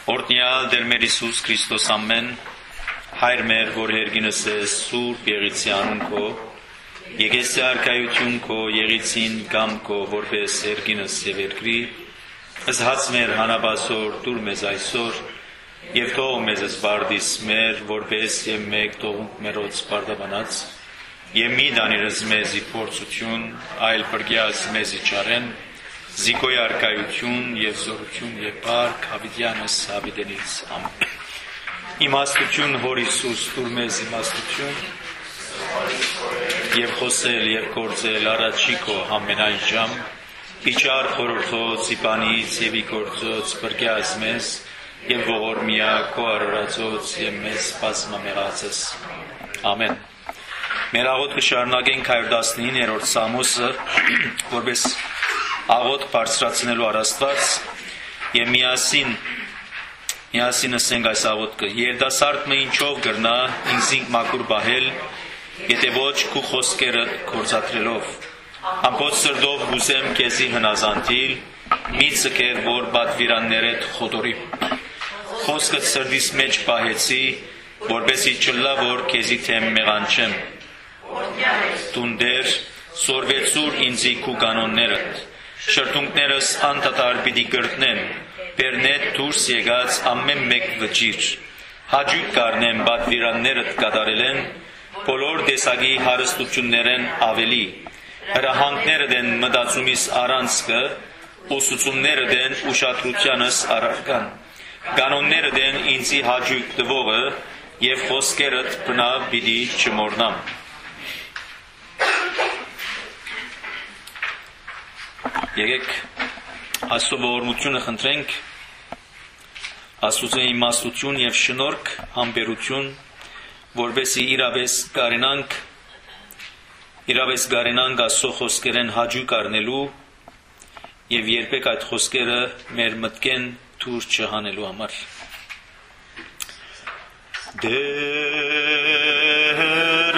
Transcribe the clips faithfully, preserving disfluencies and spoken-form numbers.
Օրհնյալ Տեր մեր Հիսուս Քրիստոս ամեն, Հայր մեր, որ հերգինս ես Սուրբ Եղիցի անուն քո, եկեսի արքայություն քո, Եղիցին կամ քո, որպես հերգինս եւ երկրի, զհաց մեր հանաբասոր դուր մեզ այսօր, եւ թող մեզ զբարդիս մեր, որպես եւ մեկ թողունք մերոց բարդաբանած, եւ մի դանիրս մեզի փորձություն, այլ բրգյաս մեզի չարեն, Զիկոյ արքայություն եւ զորություն եւ բարք հավիտյանս հավիտենից ամեն։ Իմաստություն Հոր Հիսուս դուր մեզ իմաստություն եւ խոսել եւ գործել առաջի քո ամենայն ժամ իջար խորհրդոց իբանից եւ իգործոց բրգյաս մեզ եւ ողորմիա քո արարածոց եւ մեզ բազմամեղացես ամեն։ Մեր աղոթքը շարունակենք one hundred nineteen-րդ Սամոսը, որպես աղոթ բարձրացնելու առաստված եւ միասին միասին ասենք այս աղոթքը երդասարտը ինչով գրնա ինքզինք մաքուր բահել եթե ոչ քու խոսքերը կործատրելով ամբողջ սրտով գուզեմ քեզի հնազանդիլ մի ցկեր որ բադվիրաններդ խոդորի խոսքը սրտիս մեջ բահեցի որպեսի չլա որ քեզի թեմ մեղանչեմ տունդեր սորվեցուր ինձի քու կանոններդ Շրթունքներս անդադար պիտի գրտնեմ, բերնետ դուրս եկած ամեն մեկ վճիր, հաճույք կառնեմ բադվիրաններդ կատարելեն, բոլոր տեսակի հարստություններեն ավելի, հրահանգներդ են մտածումիս առանցքը, ուսուցումներդ են ուշադրությանս առարկան, կանոններդ են ինձի հաճույք տվողը և խոսքերդ բնավ պիտի չմոռնամ։ Եկեք Աստծո ողորմությունը խնդրենք, Աստծո իմաստություն եւ շնորհք, համբերություն, որովհետեւ իրավես կարենանք, իրավես կարենանք Աստծո խոսքերեն հաճույք առնելու եւ երբեք այդ խոսքերը մեր մտքեն դուր չհանելու համար։ Դեր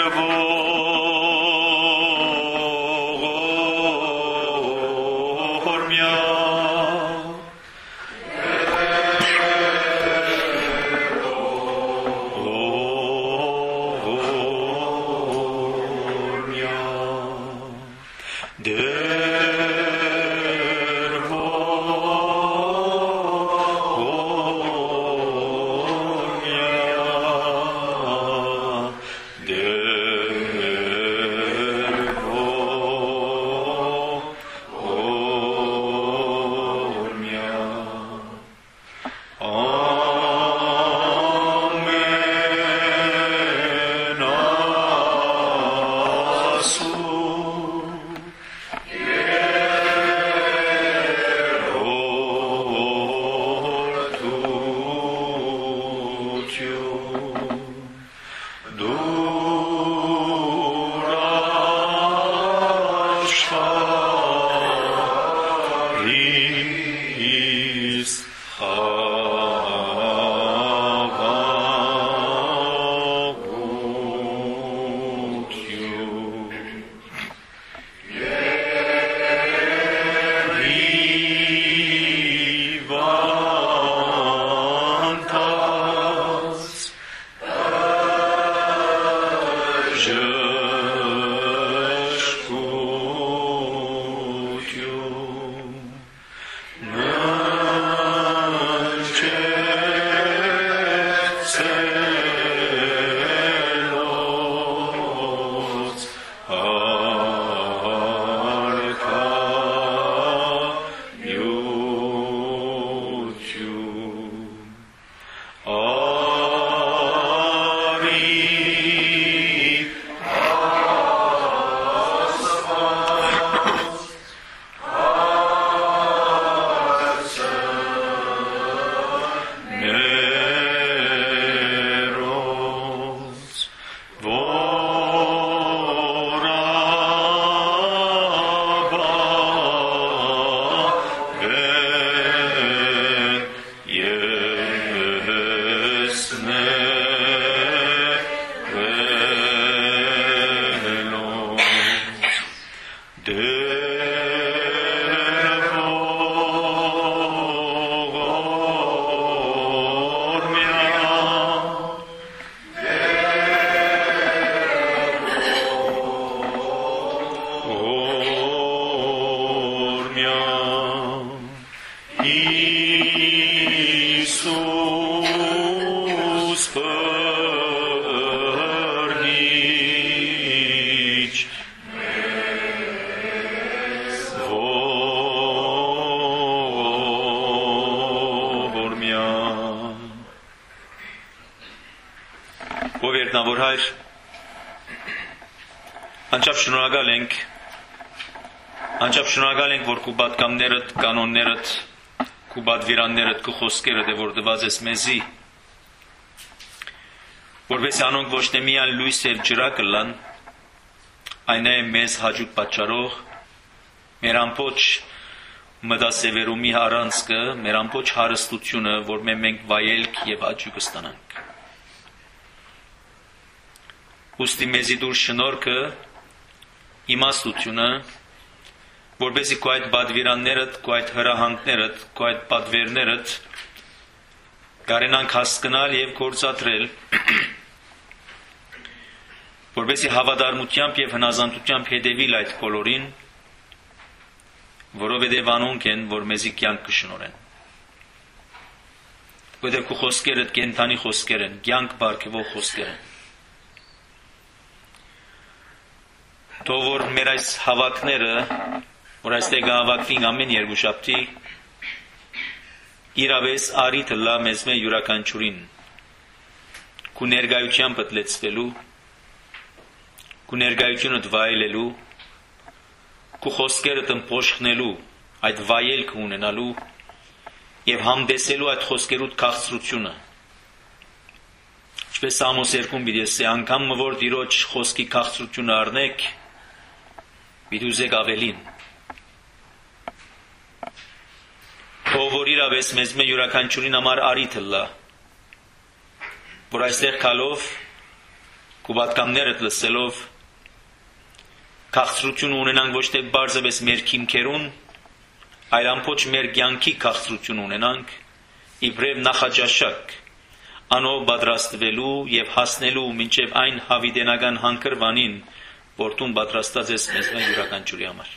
No Iisus Părnici, ողոր մյա։ Ով երտնավոր հայր, անչափ շնորհակալ ենք, անչափ շնորհակալ ենք, որ քու պատգամներդ, կանոններդ, քու պատվիրաններդ, քու խոսքերդ է որ տված ես մեզի, որպես անոնք ոչ թե միայն լույս եւ ջրակ կլան, այն է մեզ հաջուկ պատճառող, մեր ամբողջ մտասևերումի առանցքը, մեր ամբողջ հարստությունը, որ մենք վայելք եւ հաջուկ կստանանք։ Ուստի մեզի դուր շնորհքը, իմաստությունը, որպեսզի քո այդ պատվիրաններդ, քո այդ հրահանգներդ, քո այդ պատվերներդ կարենանք հասկանալ եւ գործադրել, որպեսզի հավատարմությամբ եւ հնազանդությամբ հետևիլ այդ բոլորին, որովհետեւ անոնք են, որ մեզի կյանք կշնորեն։ Որովհետեւ քո խոսքերդ կենթանի խոսքեր են, կյանք բարգեւող խոսքեր են։ Թող որ մեր այս հավաքները, որ այստեղ հավաքվին ամեն երկուշաբթի, իրավես արիթը լա մեզ մե յուրաքանչյուրին, քու ներկայությամբ պատլեցվելու, քու ներկայությունդ վայելելու, քու խոսքերդ ըմբոշխնելու, այդ վայելքը ունենալու եւ համդեսելու այդ խոսքերուդ քաղցրությունը։ Ինչպես Սամոս երկում պիտի ասի, անգամ որ Տիրոջ խոսքի քաղցրությունը առնեք, պիտի ուզեք ավելին։ Թող որ իրավես մեզ մե յուրաքանչյուրին համար արիթը լա, որ այստեղ գալով, քու պատգամներդ լսելով, քաղցրություն ունենանք ոչ թե բարձրապես մեր քիմքերուն, այլ ամբողջ մեր կյանքի քաղցրություն ունենանք, իբրև նախաճաշակ, անով պատրաստվելու եւ հասնելու մինչեւ այն հավիտենական հանգրվանին, որտուն պատրաստած ես մեզ մե յուրաքանչյուրի համար։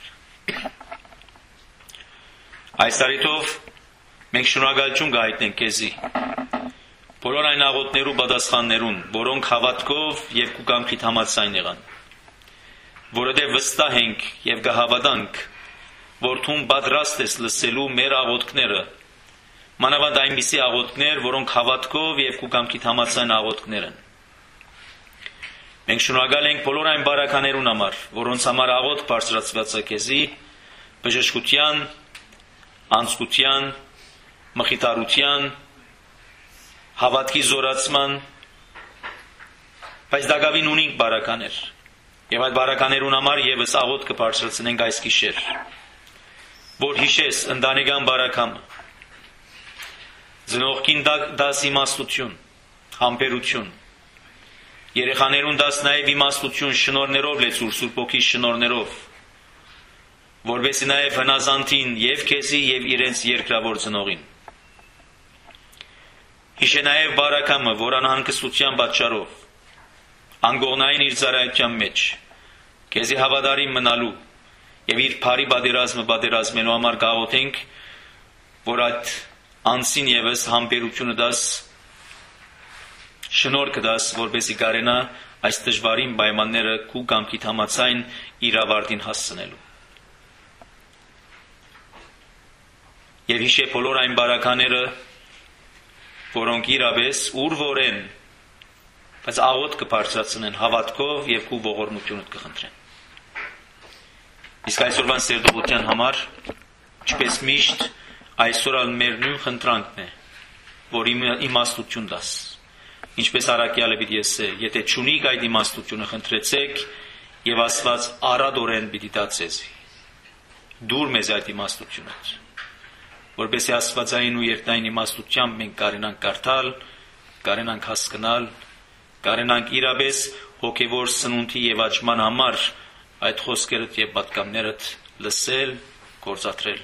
Այս առիթով մենք շնորհակալություն կհայտնենք քեզի, բոլոր այն աղոթներու պատասխաններուն, որոնք հավատքով եւ քու կամքիդ համաձայն եղան, որովհետեւ վստահ ենք եւ կհավատանք, որ դու պատրաստ ես լսելու մեր աղոթքները, մանավանդ այնպիսի աղոթքներ, որոնք հավատքով եւ քու կամքիդ համաձայն աղոթքներ են։ Մենք շնորհակալ ենք բոլոր այն բարականերուն համար, որոնց համար աղոթք բարձրացված է քեզի, բժշկության, անցկության, մխիթարության, հավատքի զորացման, բայց դակավին ունենք բարականեր, եւ այդ բարականերուն համար եւս աղոթք կբարձրացնենք այս գիշեր, որ հիշես ընտանեկան բարակամը, ծնողքին դաս իմաստություն, համբերություն, երեխաներուն դաս նաեւ իմաստություն շնորներով լեցուր Սուրբ Օքի շնորներով, որովհետեւ նաեւ հնազանդին եւ քեզի եւ իրենց երկրավոր ծնողին։ Հիշե նաեւ բարակամը, որ անհանգստության պատճառով, անգողնային իր ծառայության մեջ, քեզի հավատարիմ մնալու եւ իր բարի պատերազմը պատերազմելու համար գաղութենք, որ այդ անցին եւս համբերությունը դաս, շնորհքը դաս, որպեսզի կարենա այս դժվարին պայմանները քու կամքիդ համաձայն իր ավարտին հասցնելու։ Եվ հիշե բոլոր այն բարակաները, որոնք իրապես ուր որ են, բայց աղոթք կբարձրացնեն հավատքով եւ քու ողորմությունդ կխնդրեն։ Իսկ այսօրվան սերտողության համար, ինչպես միշտ, այսօր ալ մեր նույն խնդրանքն է, որ իմաստություն դաս։ Ինչպես առաքյալը պիտի ասե, եթե չունիք այդ իմաստությունը խնդրեցեք եւ Աստված արադորեն պիտի տա ձեզի։ Դուր մեզ այդ իմաստությունը, որպեսզի աստվածային ու երթային իմաստությամբ մենք կարենանք կարդալ, կարենանք հասկանալ, կարենանք իրապես հոգևոր սնունդի եւ աճման համար այդ խոսքերդ եւ պատգամներդ լսել, գործադրել։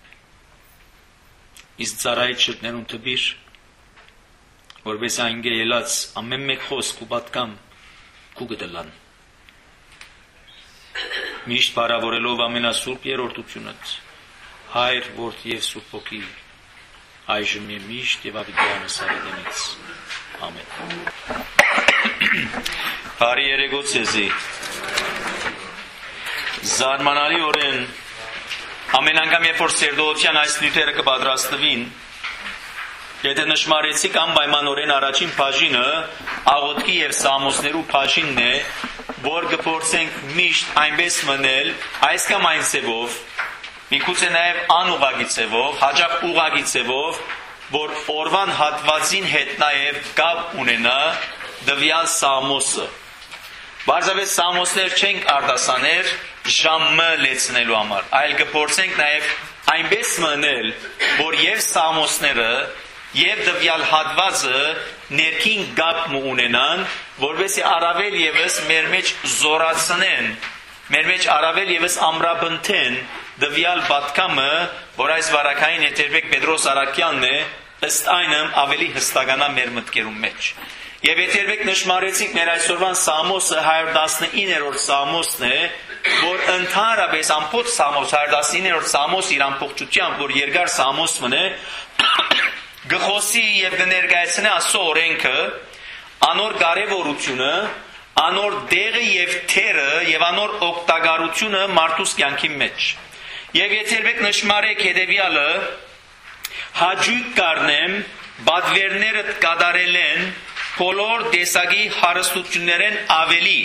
Իսկ ծառայիչ շրտներուն տբիր, որպես այն գելած ամեն մեկ խոսք ու պատգամ քու գտլան։ Միշտ բարավորելով ամենասուրբ երրորդությունդ, Հայր, Որդի եւ Սուրբ Հոգի, այժմ եւ միշտ եւ ավետարանը սարդենից ամեն։ Բարի երեկո ցեզի։ Զարմանալի օրեն ամեն անգամ երբ որ սերդոության այս նյութերը կպատրաստվին, եթե նշմարեցիք անպայմանորեն առաջին բաժինը աղոթքի եւ սամոսներու բաժինն է, որ կփորձենք միշտ այնպես մնել, այս կամ այն ձևով, միգուցե նաեւ անուղղակի ձևով, հաճախ ուղղակի ձևով, որ օրվան հատվածին հետ նաեւ կապ ունենա դվյալ սամոսը։ Բարձրապես սամոսներ չենք արտասաներ ժամը լեցնելու համար, այլ կփորձենք նաեւ այնպես մնել, որ եւ սամոսները եւ դվյալ հատվածը ներքին կապ ունենան, որովհետեւ առավել եւս մեր մեջ զորացնեն, մեր մեջ առավել եւս ամրապնդեն դվյալ պատկամը, որ այս վարակային եթերբեկ Պետրոս Արաքյանն է, ըստ այնմ ավելի հստականա մեր մտքերում մեջ։ Եվ եթերբեկ նշմարեցինք մեր այսօրվան Սամոսը հարյուր տասնիններորդ Սամոսն է, որ ընդհանրապես ամբողջ Սամոս հարյուր տասնիններորդ Սամոս իր ամբողջությամբ, որ երկար Սամոսն է, գխոսի եւ կներկայացնի Աստծո օրենքը, անոր կարևորությունը, անոր դեղը եւ թերը եւ անոր օգտակարությունը մարդուս կյանքի մեջ։ Եվ եթերբեկ նշմարեք հետեւյալը, հաճույք կառնեմ, բադվերներդ կատարել են բոլոր տեսակի հարստություններեն ավելի։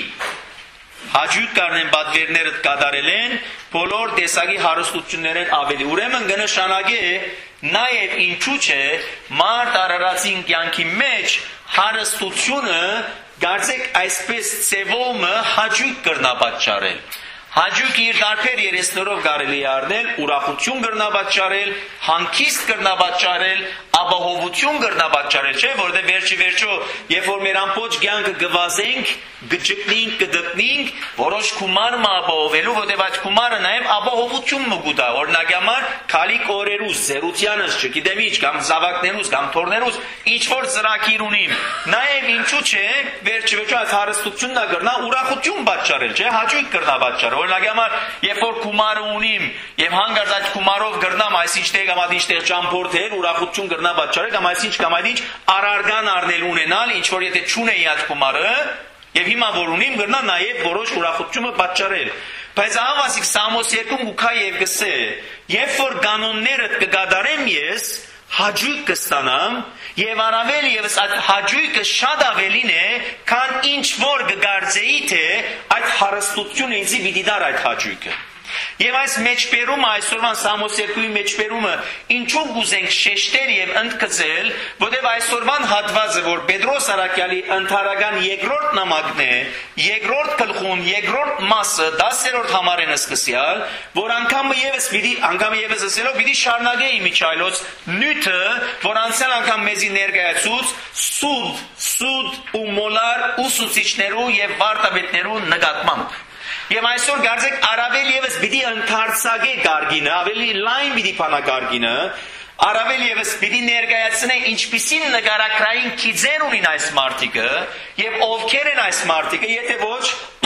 Հաճույք կառնեմ, բադվերներդ կատարել են բոլոր տեսակի հարստություններեն ավելի։ Ուրեմն կնշանակե նաև ինչու՞ չէ մարդ արարածին կյանքի մեջ հարստությունը գարձեք այսպես ծևոմը հաճույք կրնա պատճառել։ Հաճույքը իր տարբեր երեսներով կարելի է առնել, ուրախություն կրնա պատճառել, հանգիստ կրնա պատճառել, ապահովություն կրնա պատճառել, չէ՞, որովհետև վերջի վերջո, երբ որ մեր ամբողջ կյանքը գվազենք, գճկնենք, կդտնենք, որոշ գումար մը ապահովելու, որովհետև այդ գումարը նաև ապահովություն մը կուտա, օրինակ համար քալիկ օրերուս, զերությանս, չգիտեմ ինչ, կամ զավակներուս, կամ թորներուս, ինչ որ ծրագիր ունիմ, նաև ինչու՞ չէ, վերջի վերջո այդ հարստությունն կրնա ուրախություն պատճառել, չէ՞, հաճույք կրնա պատճառել։ Օրինակ համար, երբ որ գումարը ունիմ եւ հանգարց այդ գումարով գրնամ այսինչ տեղ կամ այդ ինչ տեղ ճամփորդել, ուրախություն գրնա պատճառել կամ այսինչ կամ այդ ինչ արարգան առնել ունենալ, ինչ որ եթե չունեի այդ գումարը եւ հիմա որ ունիմ գրնա նաեւ որոշ ուրախությունը պատճառել։ Բայց ահավասիկ Սամոս երկում ուքա եւ գսե, երբ որ կանոններդ կգադարեմ ես, հաճույք կստանամ եւ առավել եւս այդ հաճույքը շատ ավելին է, քան ինչ որ կգարձեի թե այդ հարստությունը ինձ պիտի դար այդ հաճույքը։ Եվ այս մեջբերումը, այսօրվան Սամոս երկուի մեջբերումը ինչու կուզենք շեշտել եւ ընդգծել, որտեղ այսօրվան հատվածը, որ Պետրոս Արաքյալի ընթարական երկրորդ նամակն է, երկրորդ գլխուն, երկրորդ մասը, դասերորդ համարեն սկսյալ, որ անգամ եւս պիտի, անգամ եւս ասելով պիտի շարունակեի միջայլոց նյութը, որ անցյալ անգամ մեզի ներկայացուց սուտ, սուտ ու մոլար ուսուցիչներու եւ վարտաբետներու նկատմամբ։ Եվ այսօր գարձեք առավել եւս պիտի ընդարձակե գարգինը, ավելի լայն պիտի փանակարգինը, առավել եւս պիտի ներկայացնե ինչպիսին նկարագրային քիծեր ունին այս մարտիկը եւ ովքեր են այս մարտիկը, եթե ոչ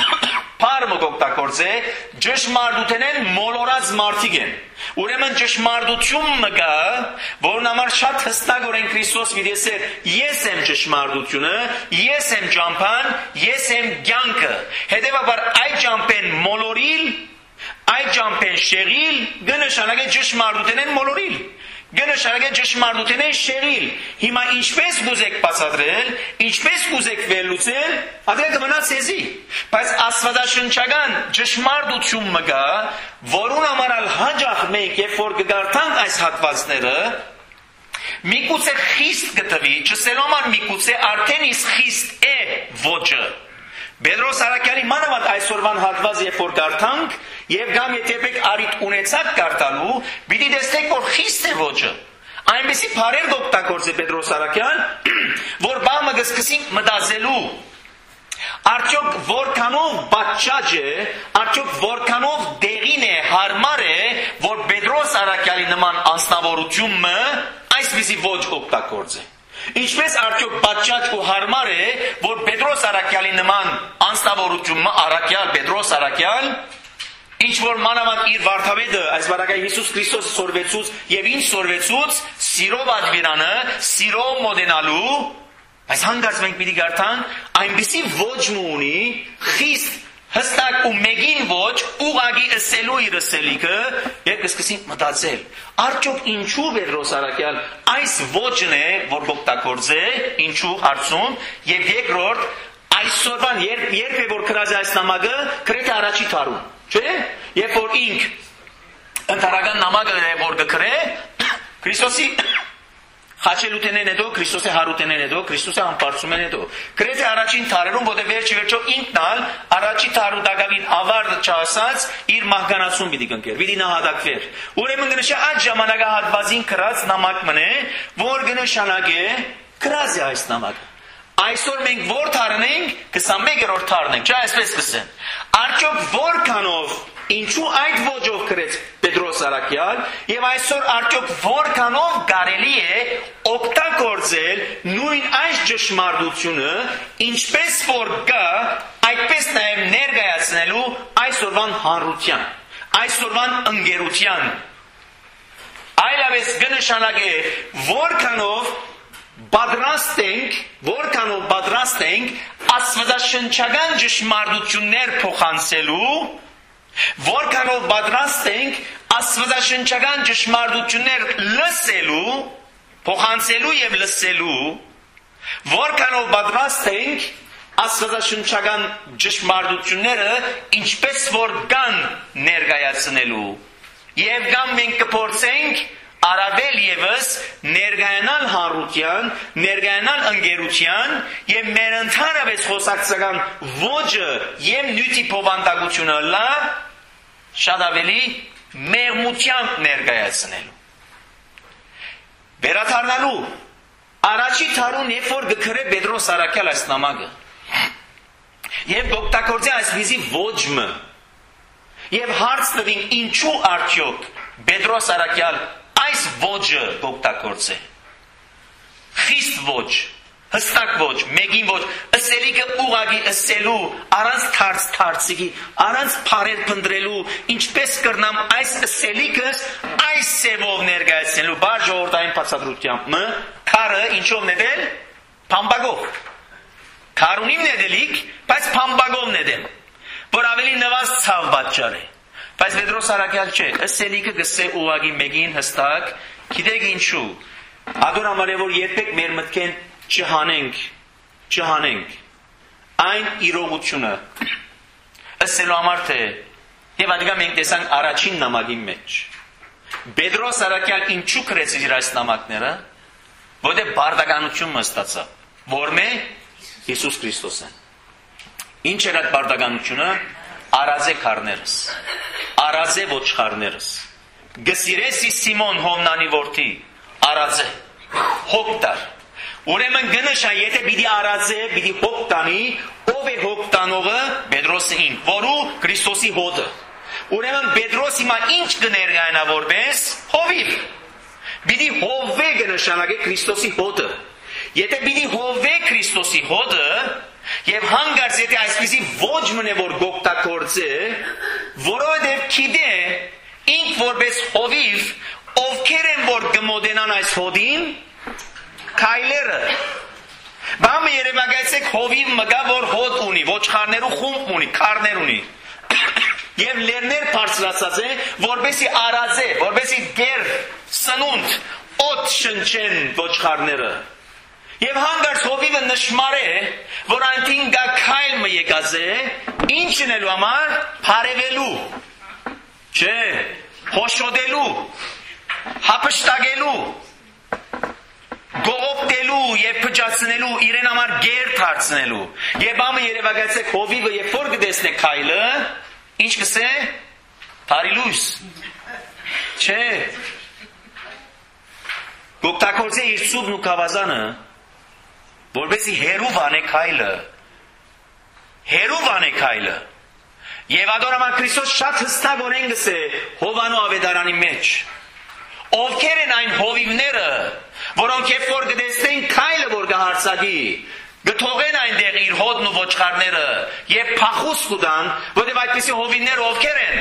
Փարմը կօգտագործե ճշմարտութենեն մոլորած մարտիկ են։ Ուրեմն ճշմարտությունը կա, որն համար շատ հստակորեն Քրիստոս վիրեսեր, ես եմ ճշմարտությունը, ես եմ ճամփան, ես եմ կյանքը։ Հետևաբար այդ ճամփեն մոլորիլ, այդ ճամփեն շեղիլ, կնշանակե ճշմարտութենեն մոլորիլ։ Գնշարագե ճշմարտութենեն շեղիլ։ Հիմա ինչպես կուզեք բացատրել, ինչպես կուզեք վերլուծել, ադրե կմնա ցեզի։ Բայց աստվածաշնչական ճշմարտությունը կա, որուն համարալ հաջող մենք երբ որ կգարտանք այս հատվածները, միգուցե խիստ կտվի, չսելով ան միգուցե արդեն իսկ խիստ է ոճը։ Պետրոս Արաքյալի մանավանդ այսօրվան հատված երբ որ գարտանք եւ գամ եթե արիտ ունեցակ գարտալու, պիտի տեսնեք որ խիստ է ոճը։ Այնպեսի բարեր կօգտագործե Պետրոս Արաքյան, որ բամը կսկսենք մտածելու։ Արդյոք որքանով պատշաճ է, արդյոք որքանով դեղին է, հարմար է, որ Պետրոս Արաքյալի նման անձնավորությունը այսպեսի ոճ օգտագործե։ Ինչպես արդյոք պատշաճ ու հարմար է, որ Պետրոս Արաքյալի նման անձնավորությունը, Արաքյալ, Պետրոս Արաքյալ, Ինչ որ մանավանդ իր վարդապետը այս բարակայ Հիսուս Քրիստոսը սորվեցուց եւ ինչ սորվեցուց սիրով ադվիրանը սիրով մոդենալու այս հանգած մենք պիտի գարտան այնպիսի ոչ ունի խիստ հստակ ու մեգին ոչ ուղագի ըսելու իր ըսելիքը եւ կսկսին մտածել արդյոք ինչու Պետրոս Արաքյալ այս ոճն է որ օգտագործե ինչու հարցում եւ երկրորդ այսօրվան երբ երբ է որ քրազի այս նամակը գրեթե առաջի տարում չէ երբ որ ինք ընդհանրական նամակը որ գկրե Քրիստոսի Հաչելութենեն հետո Քրիստոսի հարութենեն հետո Քրիստոսի անպարծումեն հետո գրեթե առաջին տարերում որտեղ վերջի վերջո ինքնալ առաջի տարու դակավին ավարտը չասած իր մահկանացուն պիտի կնքեր պիտի նահատակվեր ուրեմն կնշա այդ ժամանակահատվածին կրած նամակ մնե որ կնշանակե կրազի այս նամակը այսօր մենք որ թարն ենք քսանմեկերորդ թարն ենք չէ այսպես կսեն արդյոք որքանով ինչու այդ ոճով գրեց Պետրոս Արաքյալ եւ այսօր արդյոք որքանով կարելի է օգտագործել նույն այս ճշմարտությունը ինչպես որ կա այդպես նաեւ ներկայացնելու այսօրվան հանրության այսօրվան ընկերության այլապես կնշանակե որքանով պատրաստ ենք որքանով պատրաստ ենք աստվածաշնչական ճշմարտություններ փոխանցելու որքանով պատրաստ ենք աստվածաշնչական ճշմարտություններ լսելու փոխանցելու եւ լսելու որքանով պատրաստ ենք աստվածաշնչական ճշմարտությունները ինչպես որ կան ներկայացնելու եւ կամ մենք կփորձենք Արաբել եւս ներգայանալ հանրության, ներգայանալ ընկերության եւ մեր ընդհանրապես խոսակցական ոճը եւ նյութի փոխանցությունը լա շատ ավելի մեղմությամբ ներկայացնելու։ Վերադառնալու առաջի տարուն երբ որ գկրե Պետրոս Արաքյալ այս նամակը եւ օգտագործի այսպիսի ոճը եւ հարց տվին ինչու արդյոք Պետրոս Արաքյալ այս ոճը օգտագործե խիստ ոճ հստակ ոճ մեգին ոճ ըսելիքը ուղագի ըսելու առանց թարց թարցիկի առանց փարեր փնտրելու ինչպես կրնամ այս ըսելիքս այս սևով ներկայացնելու բար ժողովրդային բացատրությամբ մը քարը ինչով նետել փամբագով քարունին նետելիք բայց փամբագով նետեմ որ ավելի նվազ ցավ պատճառ է Բայց Պետրոս Արաքյալ չէ, ըսելիքը գսե ուղագի մեգին հստակ, գիտեք ինչու, ադոր համար է, որ երբեք մեր մտքեն չհանենք, չհանենք, այն իրողությունը, ըսելու համար թե, և ադիկա մենք տեսանք առաջին նամակի մեջ, Պետրոս Արաքյալ ինչու կրեց իր այս նամակները, որտեղ բարդականություն մստացա, որ մե Հիսուս Քրիստոսն, ինչ էր այդ բարդականությունը, արազե քարներս, արազե ոչխարներս, գսիրեսի Սիմոն Հովնանի որդի, արազե, հոգ տար, ուրեմն գնշա, եթե պիտի արազե, պիտի հոգ տանի, ով է հոգ տանողը, Պետրոսը ինք, որու Քրիստոսի հոդը, ուրեմն Պետրոս հիմա ինչ կներկայանա որպես հովիվ, պիտի հովվե կնշանակե Քրիստոսի հոդը, եթե պիտի հովվե Քրիստոսի հոդը, Եվ հանգարց եթե այսպիսի ոչ մնե որ գոկտակորձ է, որովհետև գիտե ինք որպես հովիվ, ովքեր են որ գմոդենան այս հոդին, քայլերը։ Բամը երևակայեցեք հովիվ մգա որ հոդ ունի, ոչխարներու խումբ ունի, քարներ ունի։ Եվ լերներ բարձրացած է, որպեսի արազե, որպեսի գեր, սնունդ, օդ շնչեն ոչխարները։ Եվ հանգարց հովիվը նշմար է, որ այնտին գա քայլ մը եկած է, ինչն էլու համար փարևելու, չէ, հոշոտելու, հապշտագելու, գողոպտելու եւ փճացնելու, իրեն համար գեր դարձնելու։ Եվ ամը երևակայեցեք հովիվը երբ որ կտեսնե քայլը, ինչ կսե, փարիլույս, չէ, գոկտակորձե իր սուբն ու կավազանը, որպեսի հերու վանե քայլը, հերու վանե քայլը, և ադորաման Քրիստոս շատ հստակորեն գսե հովանու ավետարանի մեջ, ովքեր են այն հովիվները, որոնք երբ որ գտեսնեն քայլը որ կհարցակի, գթողեն այնտեղ իր հոդն ու ոչխարները, և փախուս կուտան, որտև այդպիսի հովիվները ովքեր են,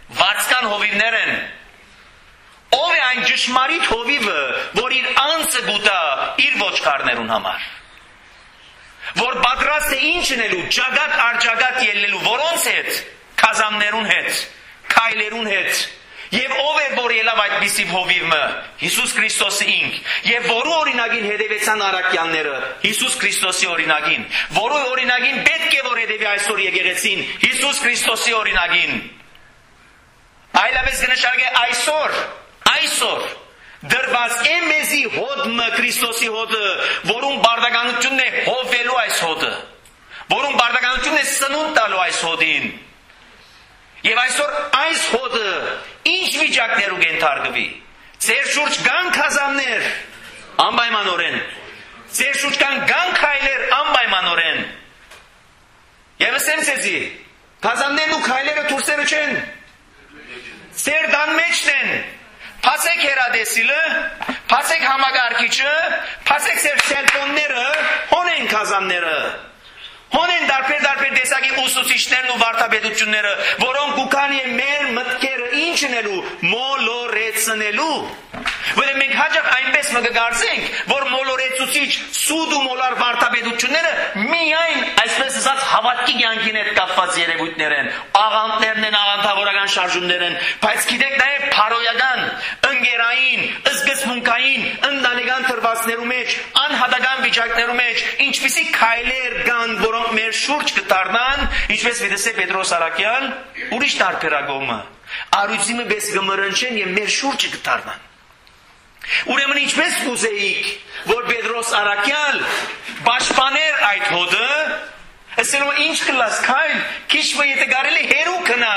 վարձկան հովիվներ են։ Ով է այն ճշմարիտ հովիվը, որ իր անձը գուտա իր ոչխարներուն համար, որ պատրաստ է ինչ անելու, ջագատ արջագատ ելնելու, որոնց հետ, քազաններուն հետ, քայլերուն հետ, եւ ով է որ ելավ այդպիսի հովիվը, Հիսուս Քրիստոսը ինք, եւ որու օրինագին հետևեցան առաքյալները, Հիսուս Քրիստոսի օրինագին, որու օրինագին պետք է որ հետևի այսօր եկեղեցին, Հիսուս Քրիստոսի օրինագին։ Այլապես կնշանակե այսօր, այսօր դրված է մեզի հոդը, Քրիստոսի հոդը, որում բարդականությունն է հովվելու այս հոդը, որում բարդականությունն է սնունդ տալու այս հոդին։ Եվ այսօր այս հոդը ինչ վիճակներու կենթարկվի։ Ձեր շուրջ կան քազաններ, անպայմանորեն։ Ձեր շուրջ կան կան քայլեր, անպայմանորեն։ Եվ ասեմ ձեզի, քազաններն ու քայլերը դուրսերը չեն։ Ձեր դան մեջն են։ Փասեք հերադեսիլը, փասեք համագարկիչը, փասեք ձեր սելֆոնները, հոն են քազանները։ Հոն են դարբեր դարբեր տեսակի ուսուցիչներն ու վարդապետությունները, որոնք կուքան է մեր մտքերը ինչ անելու, մոլորեցնելու։ Որը մենք հաճախ այնպես մգարցենք, որ մոլորեցուցիչ սուդ ու մոլար վարդապետությունները միայն այսպես ասած հավատքի կյանքին հետ կապված երևույթներ են, աղանդներն են, աղանդավորական շարժումներ են, բայց գիտեք նաև փարոյական, ընկերային, զգացմունքային, ընտանեկան թրվածներու մեջ, անհատական վիճակներու մեջ, ինչպիսի քայլեր կան, որոնք մեր շուրջ կդառնան, ինչպես վիդեսե Պետրոս Արաքյան, ուրիշ տարբերակումը, արույցիմը պես կմռնչեն եւ մեր շուրջը կդառնան։ Ուրեմն ինչպես կուզեիք, որ Պետրոս Արաքյալ պաշտպաներ այդ հոդը, ասելով ինչ կլաս քայլ, քիչը եթե կարելի հերու կնա։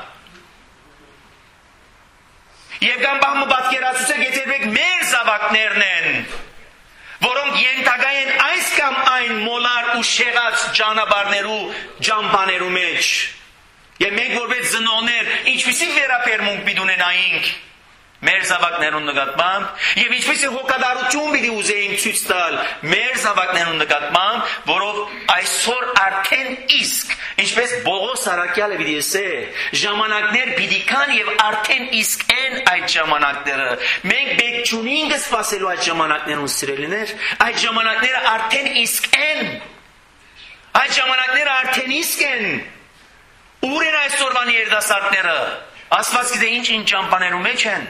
Եվ կամ բահմը պատկերացուցեք, եթե մեկ մեր զավակներն են, որոնք ենթակա են այս կամ այն մոլար ու շեղած ճանապարհներու ջամփաներու մեջ։ Եվ մենք որպես ծնողներ ինչպիսի վերաբերմունք պիտի ունենայինք մեր զավակներուն նկատմամբ եւ ինչպիսի հոգադարություն պիտի ուզեինք ցույց տալ մեր զավակներուն նկատմամբ, որով այսօր արդեն իսկ ինչպես Պողոս Արաքյալը պիտի ասե, ժամանակներ պիտի կան եւ արդեն իսկ են այդ ժամանակները։ Մենք պետք չունենք սպասելու այդ ժամանակներուն սիրելիներ, այդ ժամանակները արդեն իսկ են։ Այդ ժամանակները արդեն իսկ են։ Ուր են այսօրվան երիտասարդները։ Աստված գիտե ինչ ինչ ճամփաներու մեջ են։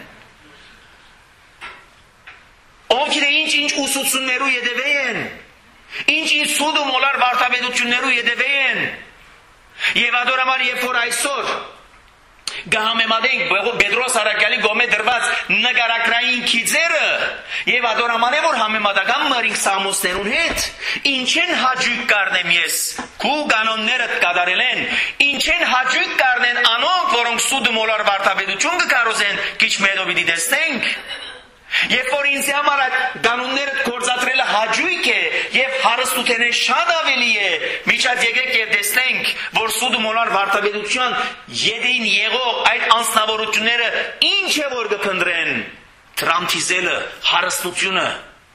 Ով գիտե ինչ ինչ ուսուցումներու յետևե են։ Ինչ ինչ սուդ ու մոլար վարդապետություններու յետևե են։ Եվ adorամար երբ որ այսօր գահամեմատենք Պետրոս Արաքյալի գոմե դրված նկարակրային քիծերը եւ adorամար է որ համեմատական մրինք Սամոսներուն հետ ինչ են հաջիկ կառնեմ ես քու կանոնները կատարել են ինչ են հաջիկ կառնեն անոնք որոնք սուդ ու մոլար վարդապետություն կկարոզեն քիչ մեդո պիտի տեսնենք Երբ որ ինձ համար այդ կանոնները գործադրելը հաճույք է եւ հարստութենեն շատ ավելի է, միջած եկեք եւ տեսնենք, որ սուդ ու մոլար վարդապետության յետին եղող այդ անձնավորությունները ինչ է որ կփնտրեն, տրամթիզելը, հարստությունը։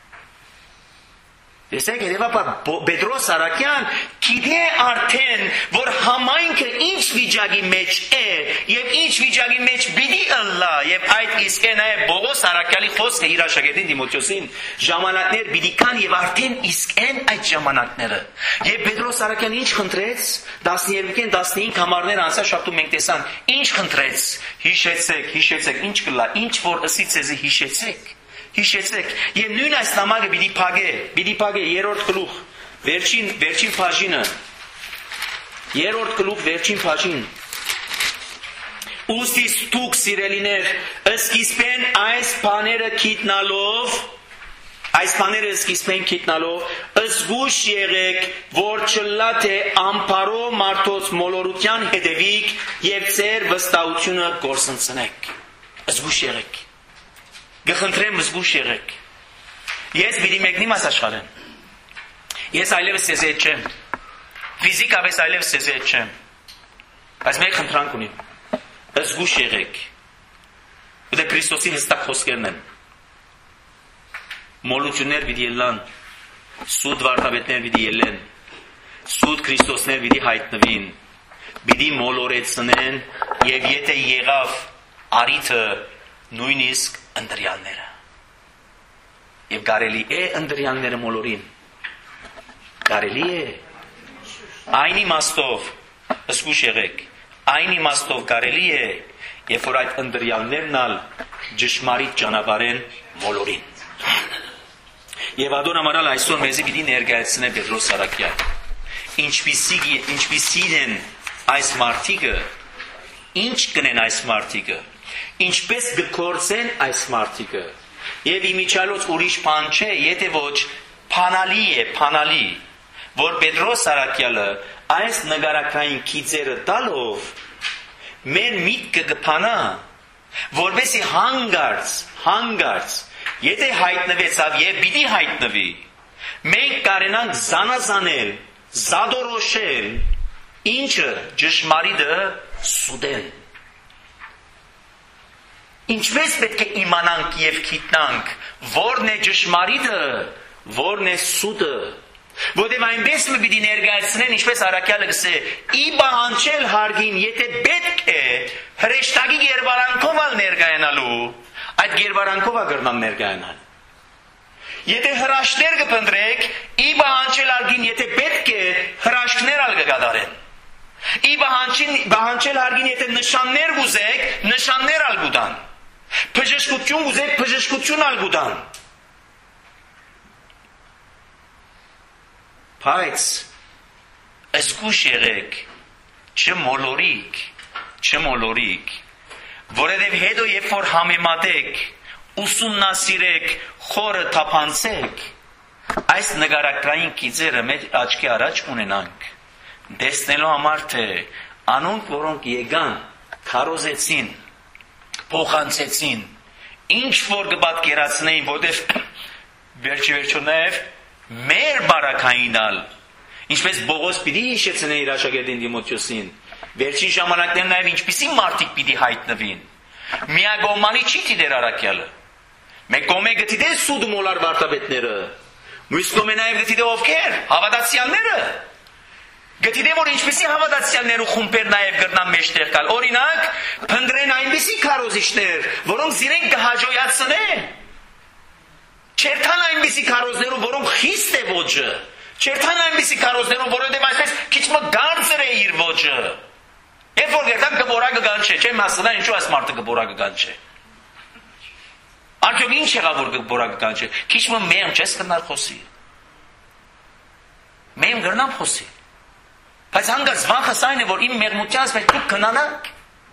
Տեսեք, երևաբար Պետրոս Արաքյան գիտե արդեն, որ համայնքը ինչ վիճակի մեջ է եւ ինչ վիճակի մեջ պիտի ըլլա եւ այդ իսկ է նաեւ Պողոս Արաքյալի խոսքը իր աշակերտին Տիմոթեոսին ժամանակներ պիտի կան եւ արդեն իսկ են այդ ժամանակները։ Եվ Պետրոս Արաքյան ինչ խնդրեց տասներկու տասնհինգ համարներ անցած շաբթու մենք տեսան ինչ խնդրեց հիշեցեք, հիշեցեք ինչ կլա, ինչ որ ըսի ցեզի հիշեցեք Հիշեցեք, եւ նույն այս նամակը պիտի փագե, պիտի փագե երրորդ գլուխ, վերջին վերջին բաժինը։ Երրորդ գլուխ վերջին բաժին։ Ուստի դուք սիրելիներ, սկիզբեն այս բաները գիտնալով, այս բաները սկիզբեն գիտնալով, զգուշ եղեք, որ չլա թե ամբարո մարդոց մոլորության հետևիք եւ ձեր վստահությունը գործընծնեք։ Զգուշ եղեք։ Գխնդրեմ զգուշ եղեք։ Ես պիտի մեկնիմ այս աշխարհին։ Ես այլևս սեզ հետ չեմ։ Ֆիզիկապես այլևս սեզ հետ չեմ։ Բայց մեկ խնդրանք ունիմ։ Զգուշ եղեք։ Դա Քրիստոսի հստակ խոսքերն են։ Մոլություններ պիտի ելան, սուտ վարդապետներ պիտի ելեն, սուտ Քրիստոսներ պիտի հայտնվին, պիտի մոլորեցնեն եւ եթե եղավ արիթը նույնիսկ ընտրյալները։ Եվ կարելի է ընտրյալները մոլորին։ Կարելի է։ Այն իմաստով, զգուշ եղեք, այն իմաստով կարելի է, երբ որ այդ ընտրյալներն ալ ճշմարիտ ճանապարհեն մոլորին։ Եվ Ադոն ամառալ այսօր մեզի պիտի ներկայացնե Պետրոս Սարակյան։ Ինչպիսի ինչպիսին են այս մարդիկը, ինչ կնեն այս մարդիկը, ինչպես կգործեն այս մարդիկը։ Եվ իմիջալոց ուրիշ բան չէ, եթե ոչ փանալի է, փանալի, որ Պետրոս Սարակյալը այս նկարակային քիծերը տալով մեր միտքը կփանա, որովհետեւ հանգարց, հանգարց, եթե հայտնվեցավ եւ պիտի հայտնվի, մենք կարենանք զանազանել, զադորոշել, ինչը ճշմարիտը սուդեն։ Ինչպես պետք է իմանանք եւ գիտնանք, որն է ճշմարիտը, որն է սուդը։ Որտեղ այնպես մի պիտի ներկայացնեն, ինչպես Արաքյալը գսե, ի բանջել հարգին, եթե պետք է հրեշտակի գերբարանքով ալ ներկայանալու, այդ գերբարանքով ա գրնան ներկայանալ։ Եթե հրաշքներ կփնտրեք, ի բանջել հարգին, եթե պետք է հրաշքներ ալ կկատարեն։ Ի բանջել հարգին, եթե նշաններ գուզեք, նշաններ ալ գուտան։ Բժշկություն գուզեք, բժշկություն ալ գուտան։ Բայց զգուշ եղեք, չմոլորիկ, չմոլորիկ, որովհետև հետո երբ որ համեմատեք, ուսումնասիրեք, խորը թափանցեք, այս նկարակրային գիծերը մեր աչքի առաջ ունենանք, տեսնելու համար թե անոնք, որոնք եկան, քարոզեցին, փոխանցեցին, ինչ որ կպատկերացնեին, որովհետև վերջի վերջո նաև մեր բարակայինալ, ինչպես Բողոս պիտի հիշեցնե իր աշակերտին Տիմոթեոսին, վերջին ժամանակներում նաև ինչպիսի մարդիկ պիտի հայտնվին։ Միագոմանի չի դիտեր Արաքյալը։ Մեկ կողմե գտիդե սուդ մոլար վարտաբետները, մյուս կողմե նաև գտիդե ովքեր, հավատացյալները։ Գտիդե որ ինչպիսի հավատացյալներ ու խումբեր նաև գրնան մեջտեղ կալ։ Օրինակ, փնտրեն այնպիսի քարոզիչներ, որոնք զիրեն կհաջողացնեն։ Չերթան այնպիսի քարոզներով, որոնք խիստ է ոճը։ Չերթան այնպիսի քարոզներով, որովհետև այսպես քիչ մը գարձր է իր ոճը։ Երբ որ գերտան կբորակը գանչե, չեմ ասելա ինչու այս մարդը կբորակը գանչե։ Արդյոք ինչ եղավ որ կբորակը գանչե։ Քիչ մը մեմ չես կնալ խոսի։ Մեմ գրնամ խոսի։ Բայց հանգած վախս այն է, որ իմ մեղմությանս մեջ դուք քնանաք։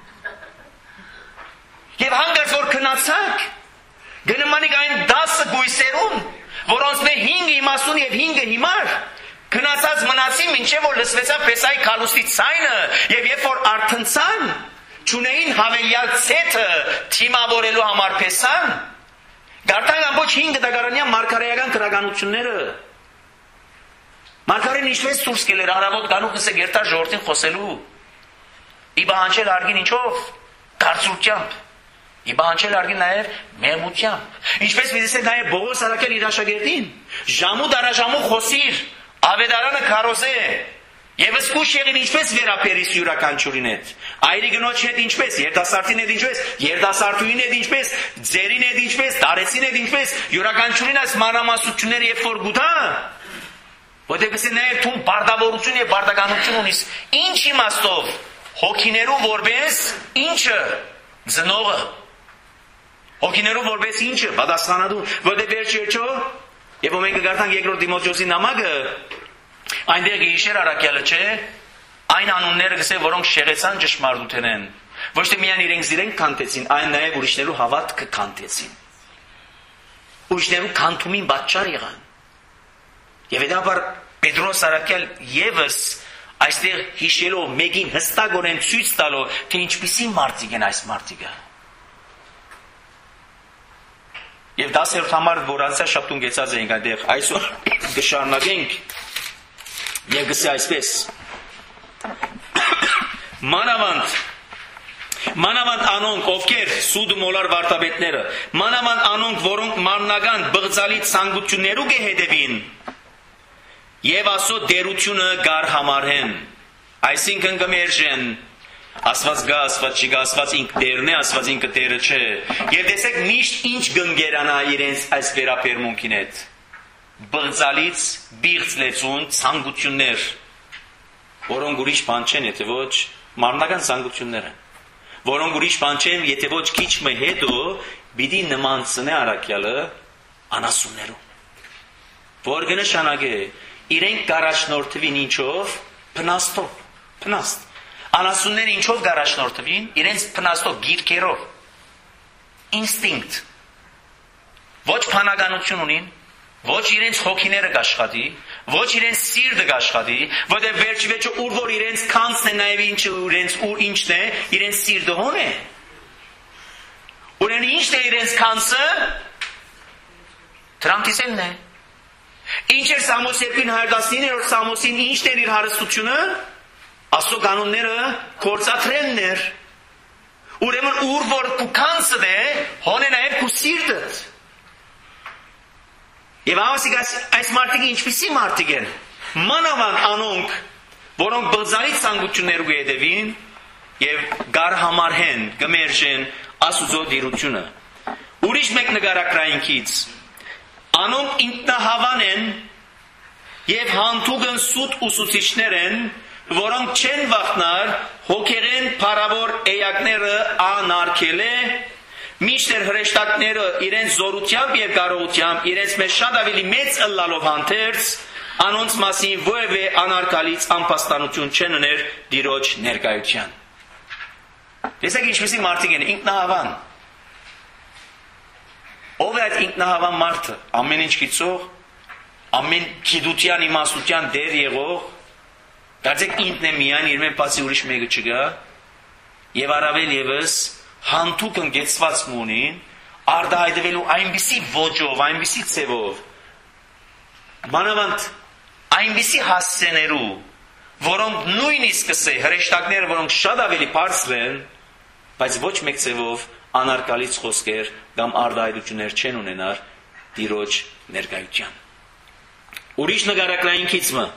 Եվ հանգած որ քնացաք, գնմանիք այն դասը գույսերուն, որոնց մե հինգը իմասուն և հինգը հիմար, քնացած մնացին մինչև որ լսվեցավ Պեսայի քալուստի ցայնը, և երբ որ արթնցան, չունեին հավելյալ ցեթը թիմավորելու համար Պեսան, գարտան ամբողջ հինգը դագարանյան մարգարեական քրականությունները։ Մարգարեն ինչպես դուրս կելեր առավոտ գանու կսե գերտար ժողովրդին խոսելու։ Ի բանջել արգին ինչով, կարծրությամբ։ Ի բանջել արգին նաև մեղմությամբ։ Ինչպես վիզիսե նաև Բողոս Սարակյալ իր աշակերտին, ժամու դարաժամու խոսիր, ավետարանը քարոզե, եւ զգուշ եղին ինչպես վերապերիս յուրաքանչյուրին հետ։ Այրի գնոջ հետ ինչպես, երիտասարդին հետ ինչպես, երիտասարդուհին հետ ինչպես, ձերին հետ ինչպես, տարեցին հետ ինչպես, յուրաքանչյուրին այս մանրամասնությունները երբ որ գուտա, որտեղ գսե նաև թուն բարդավորություն եւ բարդականություն ունիս, ինչ իմաստով հոգիներու որպես ինչը ծնողը հոգիներու որպես ինչը պատասխանատու, որտեղ վերջ-վերջո եւ մենք կգարտանք երկրորդ Տիմոթեոսի նամակը, այնտեղ գիշեր Արաքյալը չէ, այն անունները գսե որոնք շեղեցան ճշմարտութեն են, ոչ թե միայն իրենք զիրենք քանթեցին, այն նաև ուրիշներու հավատքը քանթեցին, ուրիշներու քանթումին պատճառ եղան։ Եվ հետաբար Պետրոս Սարակյալ եւս այստեղ հիշելով մեկին հստակորեն ցույց տալով, թե ինչպիսի մարդիկ են այս մարդիկը։ Եվ դասերորդ համար որ անցյալ շաբթուն գեցած էինք այնտեղ, այսօր կշարունակենք եւ գսե այսպես. Մանավանդ Մանավանդ անոնք, ովքեր սուդ մոլար վարտաբետները, մանավանդ անոնք, որոնք մարմնական բղծալի ցանկություններու կհետևին եւ ասո դերությունը գար համարեն, այսինքն կմերժեն, Աստված գա, Աստված չի գա, Աստված ինքը Տերն է, Աստված ինքը Տերը չէ։ Եվ տեսեք միշտ ինչ գնգերանա իրենց այս վերաբերմունքին հետ։ Բղձալից, բիղծ լեցուն, ցանկություններ, որոնք ուրիշ բան չեն, եթե ոչ մարմնական ցանկությունները, որոնք ուրիշ բան չեն, եթե ոչ քիչ մը հետո պիտի նմանցնե առաքյալը անասուններու։ Որ կնշանակե իրենք գարաշնորթվին ինչով, փնաստով, փնաստ։ Անասունները ինչով գարաշնորթվին, իրենց փնաստով, գիրքերով, ինստինկտ, ոչ փանականություն ունին, ոչ իրենց հոգիները կաշխատի, ոչ իրենց սիրտը կաշխատի, որտեղ վերջի վերջը ուր որ իրենց քանցն է նաև ինչ իրենց ուր ինչն է, իրենց սիրտը հոն է։ Ուրեմն ինչն է իրենց քանցը, Թրամփիսելն է։ Ինչ էր Սամոս երկու հարյուր տասնիններորդ Սամոսին ինչն էր իր հարստությունը, Աստծո կանոնները կործատրելն էր։ Ուրեմն ուր որ քու քանցն է, հոն է նաև քու սիրտդ։ Եվ ասիկ այս մարդիկ ինչպիսի մարդիկ են, մանավանդ անոնք, որոնք բղձալից ցանկություններու հետևին եւ գարհամարհեն, գմերժեն Աստծո դիրությունը։ Ուրիշ մեկ նկարակրայինքից անոնք ինքնահավան են եւ հանդուգն սուտ ուսուցիչներ են, որոնք չեն վախնար հոգերեն փառավոր էակները անարգելե, միշտ հրեշտակները իրենց զորությամբ եւ կարողությամբ իրենց մեջ շատ ավելի մեծ ըլլալով հանդերձ, անոնց մասին որևէ անարգալից անպաստանություն չեն ուներ Տիրոջ ներկայության։ Տեսեք ինչպեսի մարդիկ են, ինքնահավան։ Ով է այդ ինքնահավան մարդը, ամեն ինչ գիտող, ամեն գիտության իմաստության դեր եղող, կարծեք ինքն է միայն իր մեջ բացի ուրիշ մեկը չկա, եւ առավել եւս հանդուկ ընկեցված մունին արդահայտվելու այնպիսի ոճով, այնպիսի ցևով, մանավանդ այնպիսի հասցեներու, որոնք նույնիսկ կսե հրեշտակները, որոնք շատ ավելի բարձր են, բայց ոչ մեկ ցևով անարգալից խոսքեր կամ արդահայտություններ չեն ունենար Տիրոջ ներկայության։ Ուրիշ նկարակրայինքից մը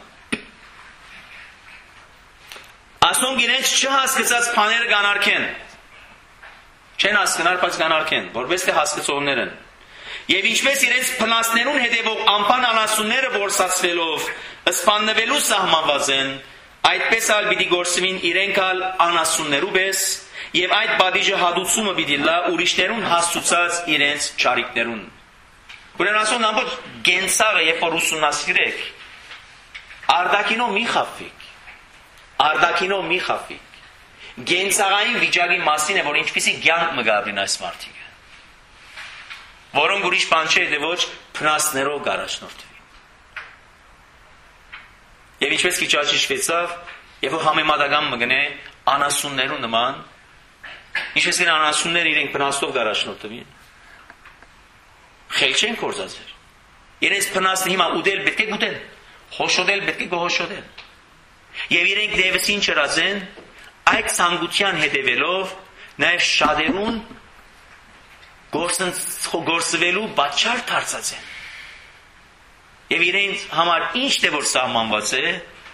ասոնք իրենց չհասկացած բաները կանարգեն, չեն հասկնար, բայց կանարգեն, որպես թե հասկացողներ են։ Եվ ինչպես իրենց փնաստներուն հետևող անփան անասունները որսացվելով սպաննվելու սահմանված են, այդպես ալ պիտի գործվին իրենք ալ անասուններու պես, եւ այդ բադիժը հադուցումը պիտի լա ուրիշներուն հասցուցած իրենց չարիքներուն։ Ուրեմն ասում ամբողջ գենսաղը երբ որ ուսումնասիրեք, արդակինով մի խափվեք, արդակինով մի խափվեք։ Գենսաղային վիճակի մասին է, որ ինչպիսի կյանք մը գաբրին այս մարդիկը, որոնք ուրիշ բան չէ, դե ոչ փնաստներով գարաշնորթվի։ Եվ ինչպես քիչ աճիշվեցավ, երբ որ համեմատական մգնե անասուններու նման, ինչպես են անասունները իրենք փնաստով գարաշնորթվին, խել չեն կործածեր։ Իրենց փնաստը հիմա ուդել պետք է ուտեն, հոշոտել պետք է գոհոշոտել։ Եվ իրենք դեպս ինչ հրազեն, այդ ցանկության հետևելով նաև շատերուն գործվելու պատճառ դարձած են։ Եվ իրենց համար ինչ թե որ սահմանված է,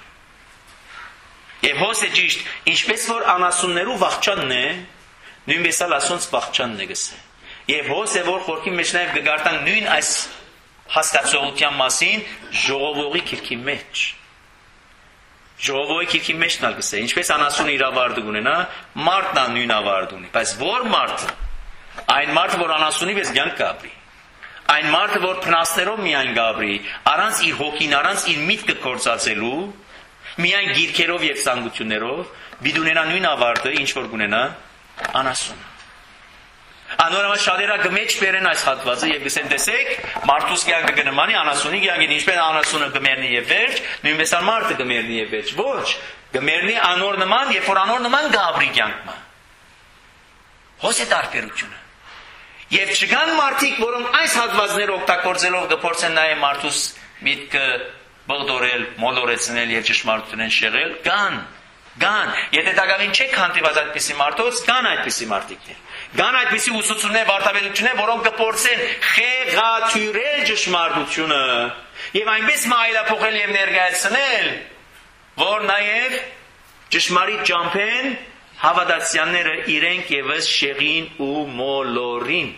եւ հոս է ճիշտ, ինչպես որ անասուններու վախճանն է, նույնպես ալ ասոնց վախճանն է գսե։ Եվ հոս է որ խորքի մեջ նաև կգարտան նույն այս հասկացողության մասին ժողովողի քիրքի մեջ։ Ժողովողի քիրքի մեջն ալ գսե, ինչպես անասունը իր ավարդը ունենա, մարդն ալ նույն ավարդը ունի, բայց որ մարդը, այն մարդը, որ անասունի պես կյանք կապրի, այն մարդը, որ փնաստներով միայն գաբրի, առանց իր հոգին, առանց իր միտքը կործածելու, միայն գիրքերով եւ ցանկություններով, պիտի ունենա նույն ավարտը, ինչ որ կունենա անասունը։ Անորոշ շատերը գմեջ բերեն այս հատվածը եւ գսեն տեսեք, մարդուս կյանքը կնմանի անասունի կյանքին, ինչպես անասունը գմերնի եւ վերջ, նույնպես ալ մարդը գմերնի եւ վերջ։ Ոչ, գմերնի անոր նման, երբ որ անոր նման գաբրի կյանքը։ Հոս է տարբերությունը։ Եվ չկան մարդիկ, որոնք այս հատվածները օգտագործելով կփորձեն նաև մարդուս միտքը բողդորել, մոլորեցնել եւ ճշմարտությունն շեղել, կան, կան։ Եթե դակավին չեք հանդիպած այդպիսի մարդոց, կան այդպիսի մարդիկներ։ Կան այդպիսի ուսուցումներ, վարդապետություններ, որոնք կփորձեն խեղաթյուրել ճշմարտությունը եւ այնպես մայլափոխել եւ ներկայացնել, որ նաև ճշմարիտ ճամփեն հավատացյալները իրենք եւս շեղին ու մոլորին։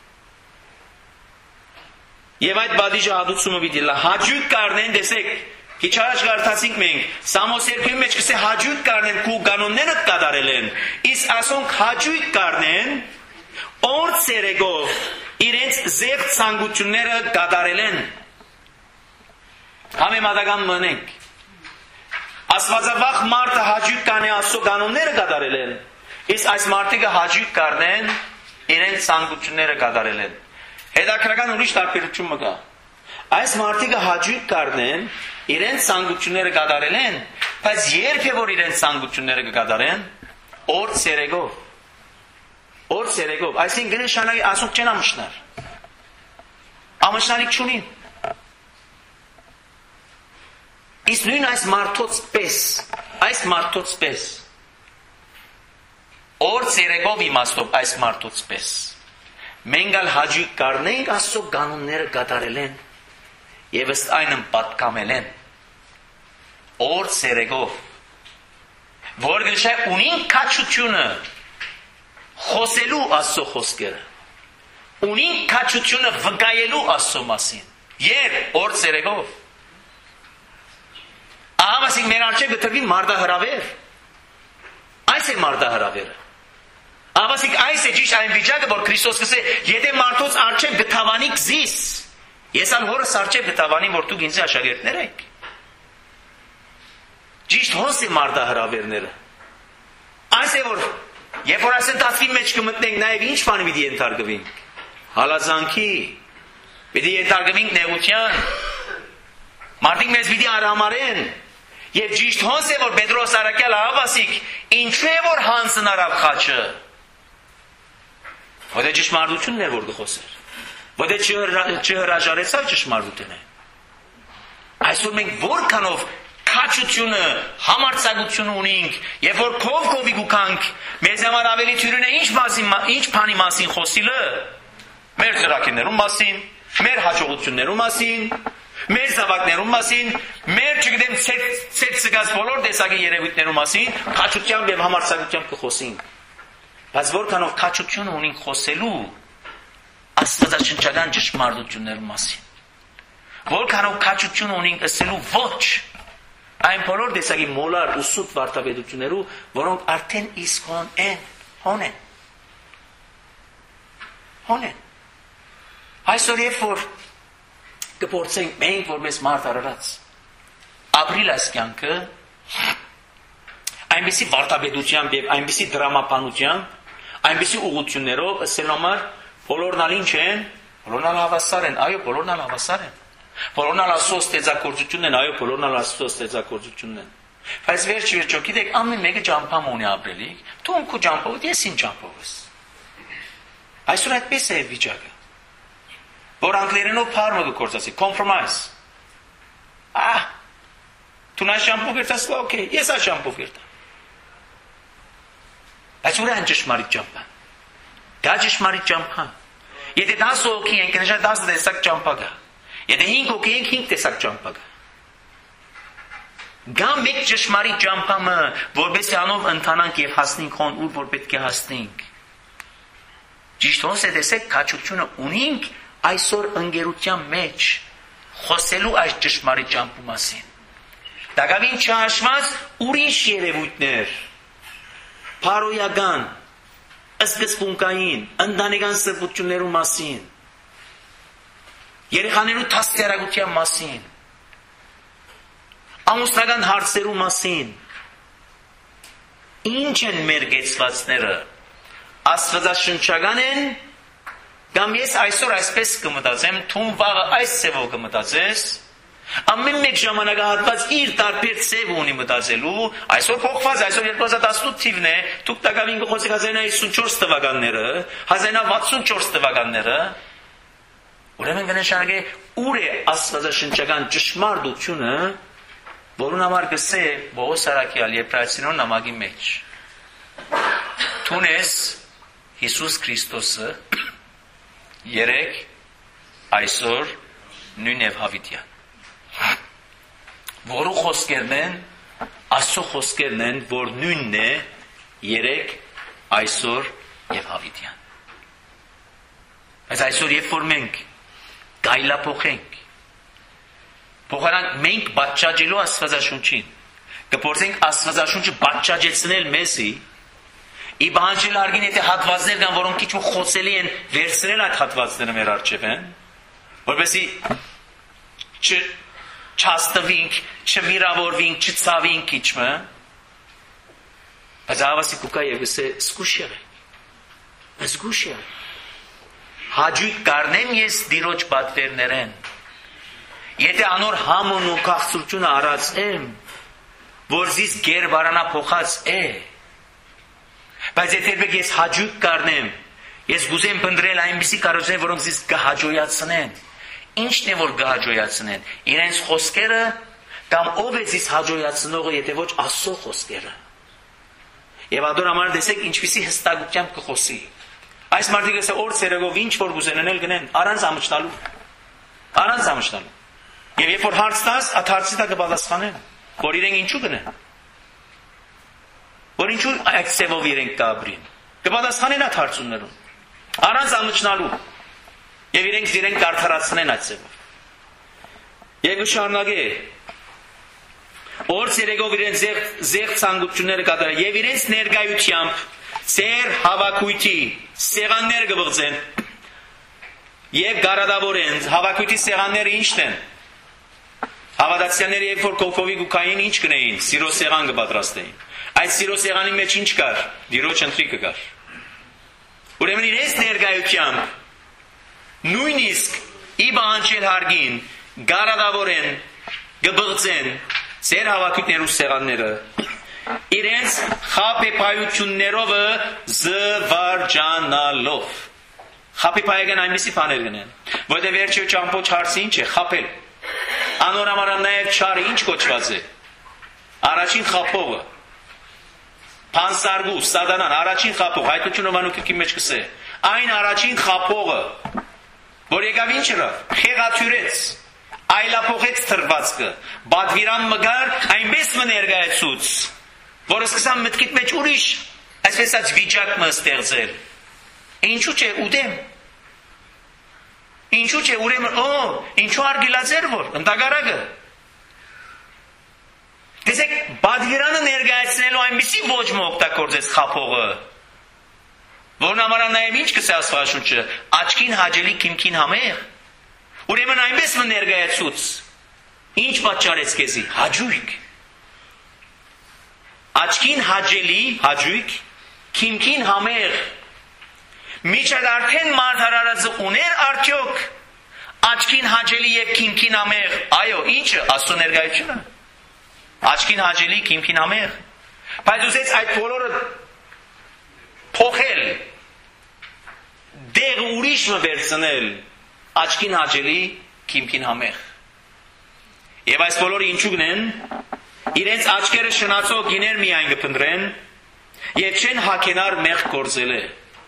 Եվ այդ բադիժը հատուցումը պիտի լա հաջույք կառնեն, տեսեք, քիչ առաջ կարդացինք մենք, Սամոս երկու մեջ կսե հաջույք կառնեն, քու կանոնները կատարել են, իսկ ասոնք հաջույք կառնեն, օր ցերեգով իրենց ձև ցանկությունները կատարել են։ Համեմատական մնենք։ Աստվածավախ մարդը հաջույք կանե Աստծո կանոնները կատարել են, իսկ այս մարդիկը հաջույք կառնեն, իրենց ցանկությունները կատարել են։ Հետաքրական ուրիշ տարբերություն մը կա։ Այս մարդիկը հաջույք կառնեն, իրենց ցանկությունները կատարել են, բայց երբ է որ իրենց ցանկությունները կկատարեն, օր ցերեգով։ Օր ցերեգով, այսինքն նշանակի ասոնք չեն ամշնար։ Ամշնալիք չունին։ Իսկ նույն այս մարդոց պես, այս մարդոց պես, օր ցերեգով իմաստով այս մարդոց պես, մենք ալ հաջույք կառնենք Աստծո կանոնները կատարել են եւ ըստ այնմ պատկամել են օր ցերեգով, որ գշե ունին քաչությունը խոսելու Աստծո խոսքերը, ունին քաչությունը վկայելու Աստծո մասին, երբ օր ցերեգով Ահավասիկ մեր արջև գտրվի մարդահրավեր, այս է մարդահրավերը, ահավասիկ այս է ճիշտ այն վիճակը, որ Քրիստոս կսե, եթե մարդոց արջև գթավանիք զիս, ես ալ հորս արջև գթավանի, որ դուք ինձ աշակերտներ եք, ճիշտ հոս է մարդահրավերները, այս է որ, երբ որ ասեն տասվի մեջ կմտնենք, նաև ինչ բանի պիտի ենթարկվենք, հալածանքի, պիտի ենթարկվենք նեղության, մարդիկ մեզ պիտի արամարեն, եւ ճիշտ հոս է որ Պետրոս Արաքյալ ահավասիկ ինչու է որ հանձնարավ խաչը, որտե ճշմարտությունն է որ գխոսեր, որտե չհրաժարեցավ ճշմարտությունը, այսօր մենք որքանով քաչությունը, համարձակություն ունենք, եւ որ քով քովի գուքանք, մեզ համար ավելի թյուրին է ինչ մասին, ինչ բանի մասին խոսիլը, մեր ծրագիրներու մասին, մեր հաջողություններու մասին, մեր զավակներու մասին, մեր չգիտեմ ցեծ ցգած բոլոր տեսակի երևույթներու մասին, քաչությամբ եւ համարձակությամբ կխոսենք։ Բայց որքանով քաչություն ունենք խոսելու աստվածաշնչական ճշմարտություններու մասին։ Որքանով քաչություն ունենք ասելու ոչ այն բոլոր տեսակի մոլար ու սուտ վարդապետություններու, որոնք արդեն իսկ հոն են, հոն են։ Հոն են։ Այսօր երբ որ կփորձենք մենք որպես մարդ արարած ապրիլ այս կյանքը այնպիսի վարդապետությամբ եւ այնպիսի դրամապանությամբ, այնպիսի ուղղություններով ասել համար բոլորն ալ ինչ են, բոլորն ալ հավասար են, այո, բոլորն ալ հավասար են, բոլորն ալ Աստծո ստեղծագործությունն են, այո, բոլորն ալ Աստծո ստեղծագործությունն են։ Բայց վերջ վերջո գիտեք, ամեն մեկը ճամփամ ունի ապրելիք, դու քո ճամփով, ես ինչ ճամփով ես։ Այսօր այդպես է վիճակը։ Որ անգլերենով փառը կգործացի, compromise։ Ահ, դու նա շամպու կերտաս, օքեյ, ես ա շամպու կերտա։ Բայց ուր է այն ճշմարիտ ճամփա։ Դա ճշմարիտ ճամփա։ Եթե դասը օքեյ ենք, նշա դասը տեսակ ճամփա գա։ Եթե հինգ օքեյ ենք, հինգ տեսակ ճամփա գա։ Գա մեկ ճշմարիտ ճամփամը, որպես անով ընթանանք եւ հասնենք հոն ուր որ պետք է հասնենք։ Ճիշտ ոնց է տեսեք, քաչությունը ունենք այսօր ընկերության մեջ խոսելու այս ճշմարիտ ճամփու մասին։ Դակավին չհաշված ուրիշ երևույթներ, փարոյական, սկզբունքային, ընտանեկան սրբություններու մասին, երեխաներու դաստիարակության մասին, ամուսնական հարցերու մասին, ինչ են մեր գեցվածները, աստվածաշնչական են, կամ ես այսօր այսպես կմտածեմ, թուն վաղը այս ծևով կմտածես, ամեն մեկ ժամանակահատված իր տարբեր ծև ունի մտածելու, այսօր փոխված, այսօր երկու հազար տասնութ թիվն է, դուք տակավին կխոսեք հազար ինը հիսունչորս թվականները, հազար ինը վաթսունչորս թվականները, ուրեմն կնշանակե ուր է աստվածաշնչական ճշմարտությունը, որուն համար գսե Պողոս Արաքյալ Եբրայեցիներուն նամակի մեջ։ Թուն ես Հիսուս Քրիստոսը երեք այսօր նույն եւ հավիտյան։ Որու խոսքերն են, Աստծո խոսքերն են, որ նույնն է երեք, այսօր եւ հավիտյան։ Բայց այսօր երբ որ մենք գայլափոխենք, փոխանակ մենք բացաճելու Աստվածաշունչին, կփորձենք Աստվածաշունչը բացաճեցնել մեզի, ի բանջել արգին եթե հատվածներ կան, որոնք քիչ ու խոսելի են, վերցնել այդ հատվածները մեր առջև են, որովհետեւ չհաստվինք, չվիրավորվինք, չցավինք քիչը, բայց ավասի կուկա եւ գսե զգուշ եղեք, զգուշ եղեք, հաջույք կառնեմ ես դիրոջ պատվերներեն, եթե անոր համոն ու քաղցրությունը արած եմ, որ զիս գեր վարանա փոխած է, բայց եթե երբեք ես հաջույք կառնեմ, ես գուզեմ փնտրել այնպիսի կարողություններ, որոնք զիս կհաջողացնեն, ինչն է որ կհաջողացնեն, իրենց խոսքերը կամ ով է զիս հաջողացնողը, եթե ոչ Աստծո խոսքերը։ Եվ ադոր համար տեսեք ինչպիսի հստակությամբ կխոսի։ Այս մարդիկը ասա օր ցերեգով ինչ որ գուզենել գնեն, առանց ամճնալու։ Առանց ամճնալու։ Եվ երբ որ հարց տաս, այդ հարցի դա կպատասխանեն, որ իրենք ինչու գնեն։ Որ ինչու այդ ծևով իրենք կապրին։ Կպատասխանեն այդ հարցումներուն։ Առանց ամճնալու։ Եվ իրենք իրենք կարդարացնեն այդ ծևով։ Եվ շարունակե օր ցերեգով իրենց զեղ զեղ ցանկությունները կատարել եւ իրենց ներկայությամբ ծեր հավաքույթի սեղաններ կբղծեն եւ գարադավորեն հավաքույթի սեղանները ինչն են հավատացյալները երբ որ կոկովի գուկային ինչ կնեին սիրո սեղան կպատրաստեին այդ սիրո սեղանի մեջ ինչ կար դիրոջ ընթրիկը կար ուրեմն իրենց ներկայությամբ նույնիսկ ի բանջել հարգին գարադավորեն կբղծեն ծեր հավաքույթներու սեղանները իրենց խապեպայություններով զվարջանալով խապեպայական այնպիսի բաներ գնեն որտեղ վերջի ճամփոչ հարցը ինչ է խապել անորամարան նաև չարը ինչ կոչված է առաջին խապողը փանսարգու սատանան առաջին խապող հայտությունը վանուկի մեջ կսե այն առաջին խապողը որ եկավ ինչ era խեղաթյուրեց այլափոխեց թրվածքը բադվիրան մգար այնպես մը ներկայացուց որ սկսան մտքիդ մեջ ուրիշ այսպես աց վիճակ մը ստեղծել ինչու՞ չէ ուդեմ ինչու՞ չէ ուրեմն օ ինչու արգելացեր որ ընդագարակը տեսեք բադվիրանը ներկայացնելու այնպեսի ոչ մօգտագործեց խափողը որն ամառան նաև ինչ կսե Աստվածաշունչը աչքին հաճելի քիմքին համեղ ուրեմն այնպես մը ներկայացուց ինչ պատճառեց քեզի հաջույք աչքին հաճելի հաջույք քիմքին համեղ միջად արդեն մարդարարածը ուներ արդյոք աչքին հաճելի եւ քիմքին համեղ այո ինչը Աստծո ներկայությունը աչքին հաճելի քիմքին համեղ բայց ուզեց այդ բոլորը փոխել դեղ ուրիշ մը վերցնել աչքին հաճելի քիմքին համեղ եւ այս բոլորը ինչու գնեն իրենց աչքերը շնացող գիներ միայն կփնտրեն եւ չեն հակենար մեղ գործելը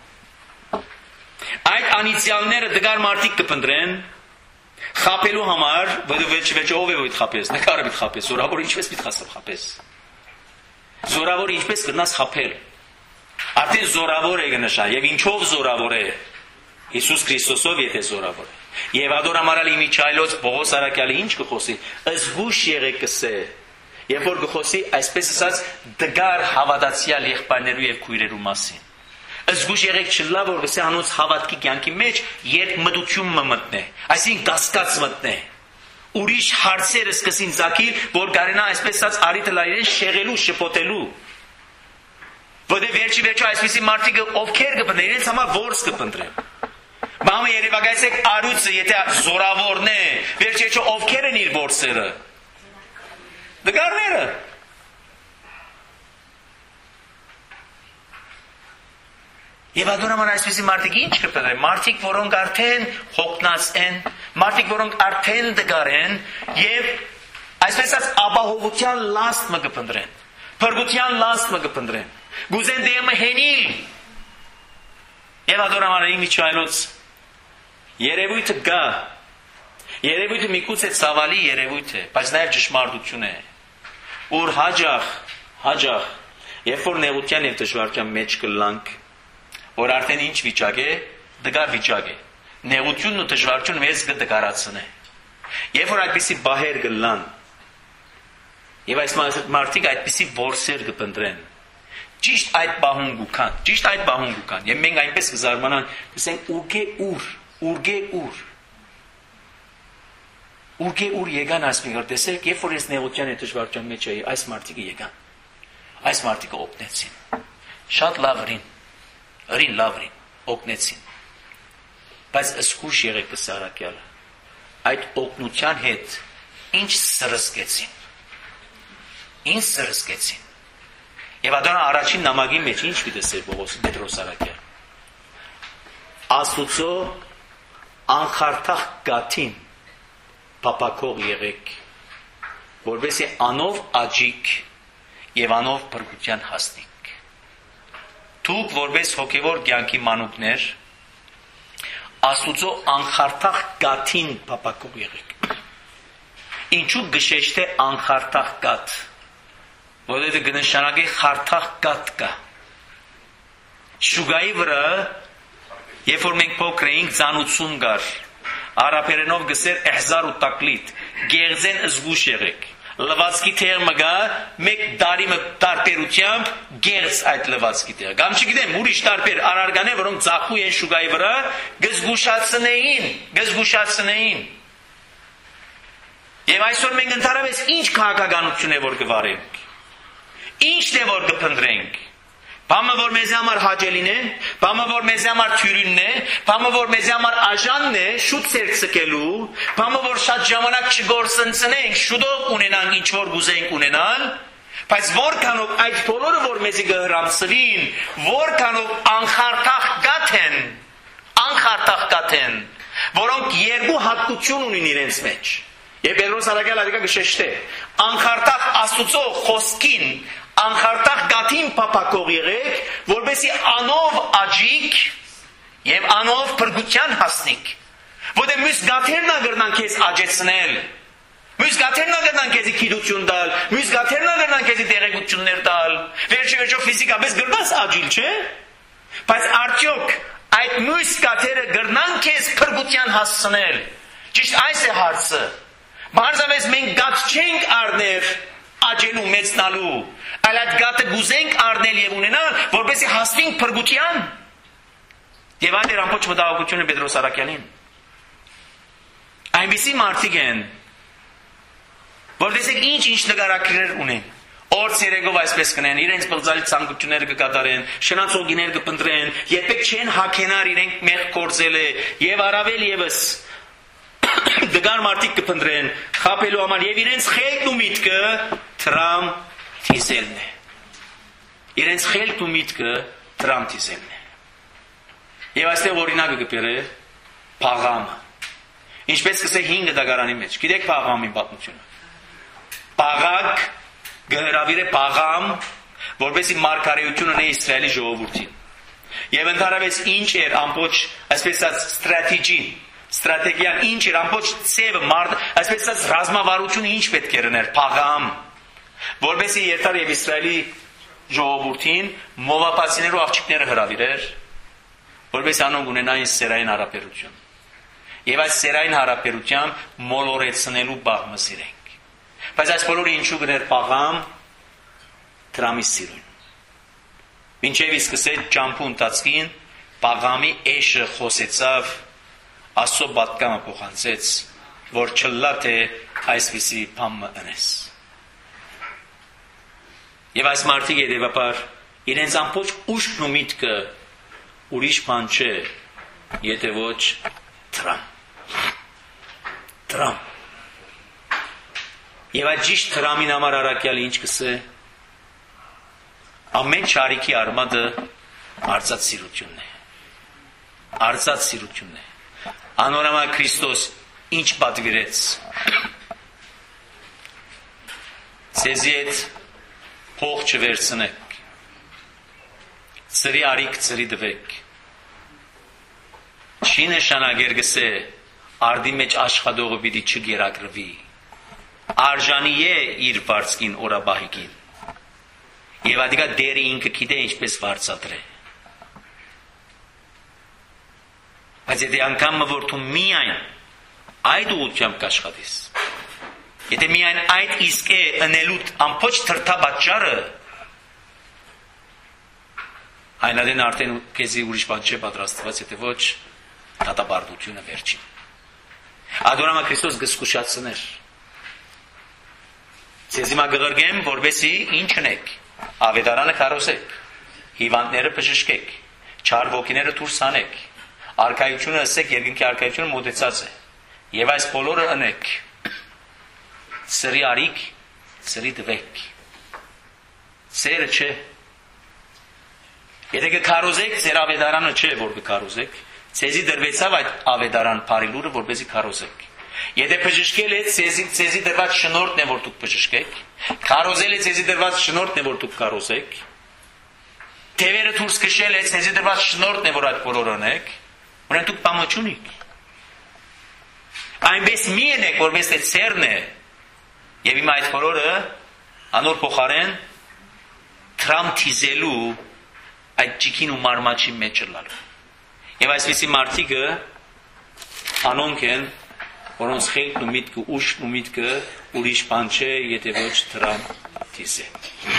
այդ անիցիալները դգար մարդիկ կփնտրեն խապելու համար ոչ ոչ ով է ոյթ խապես նկարը պիտի խապես զորավոր ինչպես պիտի խասը խապես զորավոր ինչպես կնաս խապել արդեն զորավոր է գնշա եւ ինչով զորավոր է Հիսուս Քրիստոսով եթե զորավոր է եւ ադորամարալի Միչայլոց Պողոս Արաքյալի ինչ կխոսի զգուշ եղեք կսե երբ որ կխոսի այսպես ասած դգար հավատացյալ եղբայրներու եւ քույրերու մասին զգուշ եղեք չլա որ գսե անոնց հավատքի կյանքի մեջ երբ մտություն մը մտնե այսինքն կասկած մտնե ուրիշ հարցերը սկսին ցակիլ որ գարենա այսպես ասած արիտը լայրեն շեղելու շփոթելու որտե վերջի վերջո այսպիսի մարդիկ ովքեր կփնտրեն իրենց համար ворս կփնտրեն Մամա երևակայեցեք արույցը եթե զորավորն է վերջի վերջո ովքեր են իր ворսերը դգարները Եվ ադորամար այսպիսի մարդիկ ինչ կպետեն մարդիկ որոնք արդեն հոգնած են մարդիկ որոնք արդեն դգար են եւ այսպես ասած ապահովության լաստ մը կփնտրեն փրկության լաստ մը կփնտրեն գուզեն դեմը հենիլ եւ ադորամարի Միչայլոց երևույթը գա երևույթը միգուցե ցավալի երևույթ է բայց նաեւ ճշմարտություն է որ հաջախ հաջախ Երբ որ նեղության եւ դժվարության մեջ կլանք, որ արդեն ինչ վիճակ է, դգար վիճակ է։ Նեղությունն ու դժվարությունը մեզ կդգարացնե։ Երբ որ այդպիսի բահեր կլան, եւ այս մարդիկ այդպիսի որսեր կփնտրեն, ճիշտ այդ բահուն գուքան, ճիշտ այդ բահուն գուքան, եւ մենք այնպես կզարմանանք, ասենք ուրգե ուր, ուրգե ուր։ Ուրգե ուր եկան ասմիգր, տեսեք, երբ որ ես նեղության եւ դժվարության մեջ էի, այս մարդիկը եկան։ Այս մարդիկը օգնեցին։ Շատ լավ ըրին, ըրին լավ ըրին, օգնեցին։ Բայց զգուշ եղեք Սարակյալը։ Այդ օգնության հետ ինչ սրսկեցին։ Ինչ սրսկեցին։ Եվ ադոնա առաջին նամակի մեջ ինչ գիտեսեր Պողոս Պետրոս Սարակյալ։ Աստուծո անխարթախ գաթին պապակող եղեք, որովհետեւ անով աջիկ եւ անով բրգության հասնիկ։ Դուք որպես հոգևոր կյանքի մանուկներ Աստուծո անխարթախ գաթին պապակող եղեք։ Ինչու գշեշտե անխարթախ գաթ, որովհետեւ գնշանակի խարթախ գաթ կա։ Շուգայի վրա, երբ որ մենք փոքր էինք, ծանուցում կար, արաբերենով գսեր էհզար ու տակլիտ, գեղձեն զգուշ եղեք։ Լվացքի թեղը գա, մեկ տարի մը տարբերությամբ գեղձ այդ լվացքի թեղը։ Կամ չգիտեմ, ուրիշ տարբեր արարգաներ, որոնք ծախու են շուգայի վրա, գզգուշացնեին, գզգուշացնեին։ Եվ այսօր մենք ընդհանրապես ինչ քաղաքականություն է որ կվարենք։ Ինչն է որ կփնտրենք։ Բամը որ մեզ համար հաճելին է, բամը որ մեզ համար թյուրինն է, բամը որ մեզ համար աժանն է, շուտ ցերցկելու, բամը որ շատ ժամանակ չգործընծնենք, շուտով ունենանք ինչ որ գուզենք ունենալ, բայց որքանով այդ բոլորը որ մեզի գհրամսվին, որքանով անխարթախ գաթ են, անխարթախ գաթ են, որոնք երկու հատկություն ունին իրենց մեջ։ Եվ Պետրոս Սարակյալը ադիկա գշեշտե, անխարթախ Աստուծո խոսքին, անխարթախ գաթին պապակող եղեք, որպեսզի անով աջիկ եւ անով բրգության հասնիկ։ Որտեղ մյուս գաթերն ագրնան քեզ աջեցնել, մյուս գաթերն ագրնան քեզ քիդություն տալ, մյուս գաթերն ագրնան քեզ տեղեկություններ տալ։ Վերջի-վերջո ֆիզիկապես գրնաս աջիլ, չէ՞։ Բայց արդյոք այդ մյուս գաթերը գրնան քեզ բրգության հասցնել։ Ճիշտ այս է հարցը։ Բարձրապես մենք գաթ չենք առնել աջելու մեծնալու, այլ այդ գաթը գուզենք առնել եւ ունենալ, որպեսզի հասնենք փրկության։ Եվ այդ էր ամբողջ մտահոգությունը Պետրոս Սարակյանին։ Այնպիսի մարդիկ են, որ տեսեք ինչ-ինչ նկարագրեր ունեն։ Օր ցերեգով այսպես կնեն, իրենց բղձալի ցանկությունները կկատարեն, շնացող գիներ կփնտրեն, երբեք չեն հագենար իրենք մեղ կործել է, եւ առավել եւս դգար մարդիկ կփնտրեն, խապելու համար եւ իրենց խելքն ու միտքը տրամ թիզելն է։ Իրենց խելքն ու միտքը տրամ թիզելն է։ Եվ այստեղ օրինակը կբերե Փաղամը։ Ինչպես կսե հինգ դագարանի մեջ։ Գիտեք Փաղամի պատմությունը։ Փաղակ գհրավիրե Փաղամ, որպեսի մարգարեություն ունի Իսրայելի ժողովրդին։ Եվ ընդհանրապես ինչ էր ամբողջ, այսպես ասած, ստրատեգին, ստրատեգիան ինչ էր ամբողջ ծևը, այսպես ասած, ռազմավարությունը ինչ պետք է լիներ Փաղամ, որպեսի երթար եւ Իսրայելի ժողովրդին մովապացիներու աղջիկները հրավիրեր, որպեսի անոնք ունենային սերային հարաբերություն։ Եվ այս սերային հարաբերությամբ մոլորեցնելու բաղ մսիրենք։ Բայց այս բոլորը ինչու գներ Փաղամ տրամի սիրուն։ Մինչև իսկսեց ճամփու ընթացքին Փաղամի էշը խոսեցավ, Աստծո պատկամը փոխանցեց, որ չլա թե այսպիսի բամը ընես։ Եվ այս մարդիկ հետևաբար իրենց ամբողջ ուշքն ու միտքը ուրիշ բան չէ, եթե ոչ տրամ։ Տրամ։ Եվ այդ ճիշտ տրամին համար առաքյալը ինչ կսե։ Ամեն չարիքի արմատը արծած սիրությունն է։ Արծած սիրությունն է։ Անորամա Քրիստոս ինչ պատվիրեց։ Ձեզի հետ փող չվերցնեք։ Ծրի արիք ծրի դվեք։ Չի նշանակեր գսե արդի մեջ աշխատողը պիտի չգերակրվի։ Արժանի է իր վարձքին օրաբահիկին։ Եվ ադիկա դերը ինքը գիտե ինչպես վարձատրե։ Բայց եթե անգամ որ դու միայն այդ ուղղությամբ կաշխատես, եթե միայն այդ իսկ է ընելուտ ամբողջ թրթաբաճարը, այնադեն արդեն քեզի ուրիշ բան չէ պատրաստված, եթե ոչ դատապարտությունը վերջին։ Ադորամա Քրիստոս գսկուշացներ։ Ձեզ հիմա գղրգեմ, որովհետեւ ինչ ունեք, ավետարանը քարոզեք, հիվանդները բժշկեք, չար ոգիները դուրս հանեք, արքայությունը ասեք, երկնքի արքայությունը մոտեցած է, եւ այս բոլորը ընեք, սրի արիք, սրի դվեք, սերը չէ, եթե կքարոզեք, ձեր ավետարանը չէ, որ կքարոզեք, ցեզի դրվեցավ այդ ավետարան բարիլուրը, որպեսզի քարոզեք։ Եթե բժշկել եք, ցեզի ցեզի դրված շնորհն է, որ դուք բժշկեք, քարոզել եք, ցեզի դրված շնորհն է, որ դուք քարոզեք, թևերը դուրս քշել եք, ցեզի դրված շնորհն է, որ այդ բոլորը անեք, ուրեմն դուք բամոճունիք։ Այնպես մի եք, որպես այդ սերն է, եւ հիմա այդ բոլորը անոր փոխարեն տրամթիզելու այդ ճիկին ու մարմաճի մեջ լալու։ Եվ այսպիսի մարդիկը անոնք են, որոնց խելքն ու միտքը, ուշքն ու միտքը ուրիշ բան չէ, եթե ոչ տրամթիզ է։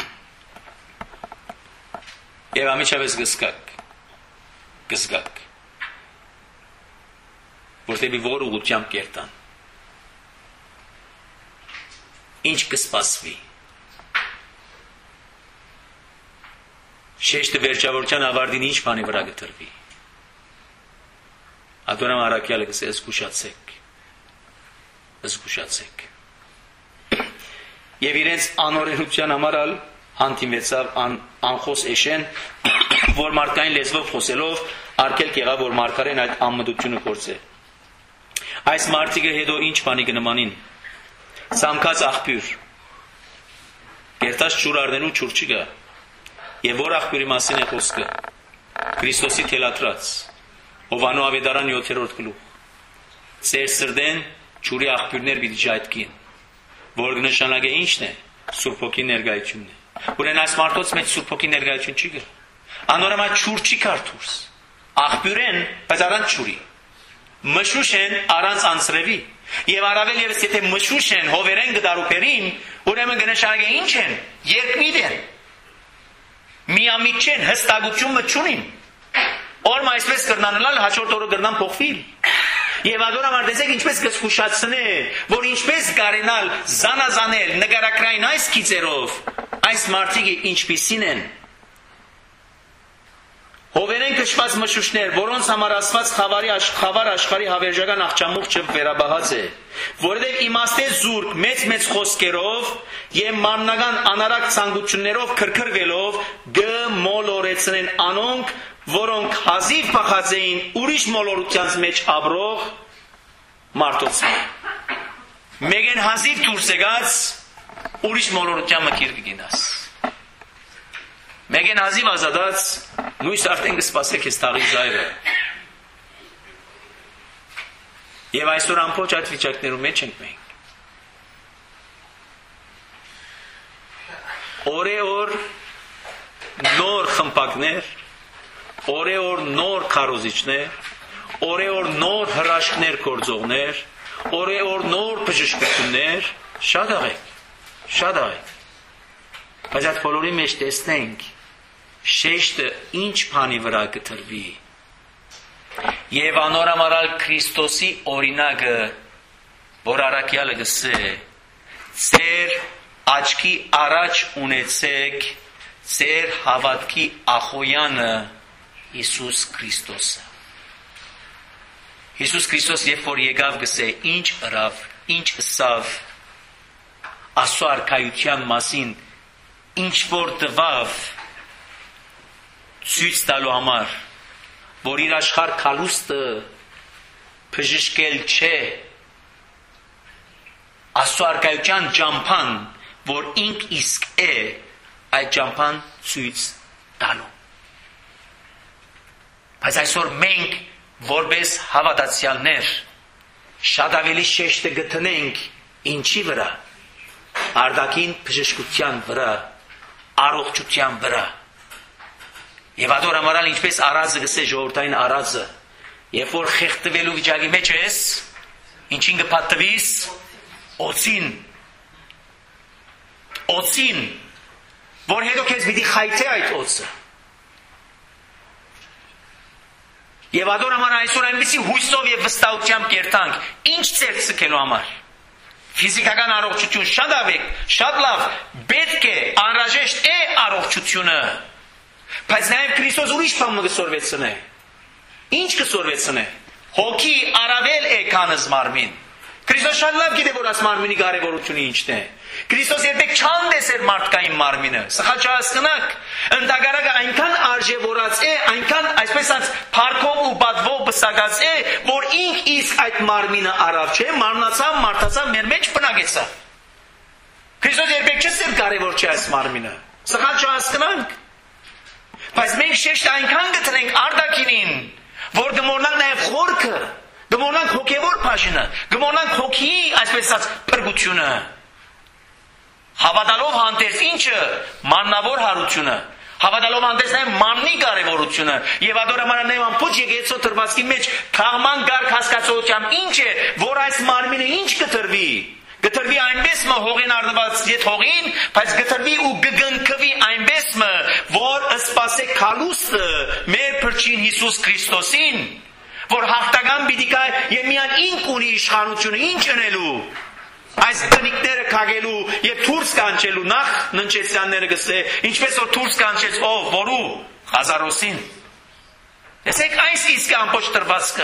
Եվ ամիջապես գսկակ, գսկակ, որտեղի որ ուղղությամբ կերտան, ինչ կսպասվի, շեշտը վերջավորության ավարտին ինչ բանի վրա գտրվի, Ադոնամ առաքյալը կսե զգուշացեք, զգուշացեք։ Եվ իրենց անօրենության համարալ հանդիմեցավ ան, անխոս էշեն, որ մարդկային լեզվով խոսելով արկել կեղավ, որ մարգարեն այդ անմտությունը կործե։ Այս մարդիկը հետո ինչ բանի կնմանին, սամքած աղբյուր, երտած չուր արնելու չուր չի գա, և որ աղբյուրի մասին է խոսքը, Քրիստոսի թելատրած, Հովանու ավետարան յոթերորդ գլուխ, ծեր սրդեն չուրի աղբյուրներ պիտի ժայթքին, որ նշանակե ինչն է, Սուրբ Հոգի ներկայությունն է։ Ուրեմն այս մարդոց մեջ Սուրբ Հոգի ներկայություն չի գա։ Անորոմա չուր չի կարդուրս, աղբյուր են, բայց առանց չուրի, մշուշ են առանց անձրևի, եւ առավել ևս եթե մշուշ են հովերեն գդարուպերին, ուրեմն կնշանակե ինչ են, երկմիտ են, միամիտ չեն, հստակությունը չունին։ Օրմա այսպես կրնանելալ, հաջորդ օրը կրնան փոխվիլ։ Եվ ադորամ արդեցեք ինչպես կզգուշացնե, որ ինչպես կարենալ զանազանել նկարակրային այս գիծերով, այս մարդիկը ինչպիսին են։ Հովերեն կշված մշուշներ, որոնց համար ասված խավարի խավար աշխարհի հավերժական աղջամուղջը վերաբահած է, որովհետև իմաստե զուրկ մեծ-մեծ խոսքերով եւ մաննական անարակ ցանկություններով քրքրվելով գմոլորեցնեն անոնք, որոնք հազիվ փախած էին ուրիշ մոլորությանց մեջ ապրող մարդոց։ Մեկեն հազիվ դուրս եկած ուրիշ մոլորության մկիր կգինաս։ Մեկեն հազիվ ազատած նույնս արդեն կսպասեք ես տաղի զայրը։ Եվ այսօր ամբողջ այդ վիճակներում մեջ ենք մենք։ Օրե-օր նոր խմպակներ, օրե-օր նոր քարոզիչներ, օրե-օր նոր հրաշքներ գործողներ, օրե-օր նոր բժշկություններ, շատ աղեք, շատ աղեք։ Բայց այդ բոլորի մեջ տեսնենք շեշտը ինչ բանի վրա կտրվի։ Եվ անորամարալ Քրիստոսի օրինակը, որ առաքյալը գսե, ձեր աչքի առաջ ունեցեք ձեր հավատքի ախոյանը Հիսուս Քրիստոսը։ Հիսուս Քրիստոս երբ որ եկավ գսե, ինչ ըրավ, ինչ ըսավ, Աստծո արքայության մասին, ինչ որ տվավ, ցույց տալու համար, որ իր աշխարհ քալուստը բժշկել չէ, Աստծո արքայության ճամփան, որ ինք իսկ է, այդ ճամփան ցույց տալու։ Բայց այսօր մենք որպես հավատացյալներ շատ ավելի շեշտը գտնենք ինչի վրա, արդակին բժշկության վրա, առողջության վրա։ Եվ ադոր ամարալ ինչպես արածը գսե ժողովրդային արածը, երբ որ խեղդվելու վիճակի մեջ ես, ինչին կպատվիս, օծին, օծին, որ հետո քեզ պիտի խայթե այդ օծը։ Եվ ադոր համար այսօր այնպիսի հույսով եւ վստահությամբ կերտանք, ինչ ծեր ցկելու համար։ Ֆիզիկական առողջություն շատ ավեկ, շատ լավ, պետք է անհրաժեշտ է առողջությունը։ Բայց նաև Քրիստոս ուրիշ բան կսորվեցնե։ Ինչ կսորվեցնե։ Հոգի առավել է քան մարմին։ Քրիստոս շատ լավ գիտե որ աս մարմինի կարևորությունը ինչն է։ Քրիստոս երբեք չանդես էր մարդկային մարմինը։ Սխալ չհասկանաք։ Ընդհանրակը այնքան արժևորած է, այնքան այսպես ասած փառքով ու պատվով բսակած է, որ ինք իսկ այդ մարմինը արավ չէ, մարմնացավ, մարդացավ, մեր մեջ բնակեցավ։ Քրիստոս երբեք չսեր կարևոր չէ այս մարմինը։ Սխալ չհասկանանք։ Բայց մենք շեշտ այնքան գտնենք արտաքինին, որ գմորնանք նաև խորքը, գմորնանք հոգևոր բաժինը, գմորնանք հոգիի, այսպես ասած, փրկությունը։ Հավատալով հանդերձ ինչը մաննավոր հարությունը, հավատալով հանդերձ նաև մարմնի կարևորությունը եւ ադորամարան նաև ամբողջ եկեղեցու դրվածքի մեջ թաղման գարկ հասկացողությամբ ինչ է, որ այս մարմինը ինչ կտրվի, կտրվի այնպես մը հողին առնված ետ հողին, բայց կտրվի ու կգնքվի այնպես մը, որ սպասե քալուստը մեր փրկին Հիսուս Քրիստոսին, որ հաղթական պիտի կա եւ միան ինք ունի իշխանությունը ինչ անելու։ Այս տնիկները քագելու եւ դուրս կանչելու նախ ննչեցյանները գսե, ինչպես որ դուրս կանչեց ով, որու Ղազարոսին։ Տեսեք այս իսկ ամբողջ դրվածքը։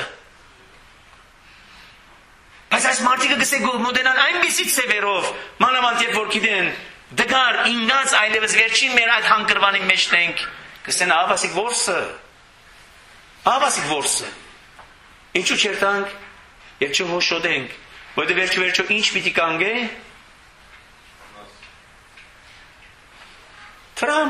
Բայց այս մարդիկը գսե մոդենան այնպիսի ծևերով, մանավանդ երբ որ գիտեն, դգար իննած այլևս վերջին մեր այդ հանգրվանի մեջ ենք, գսեն ահավասիկ որսը, ահավասիկ որսը։ Ինչու չերտանք եւ չհոշոտենք, որտեղ վերջ վերջո ինչ պիտի կանգե։ Թրամ։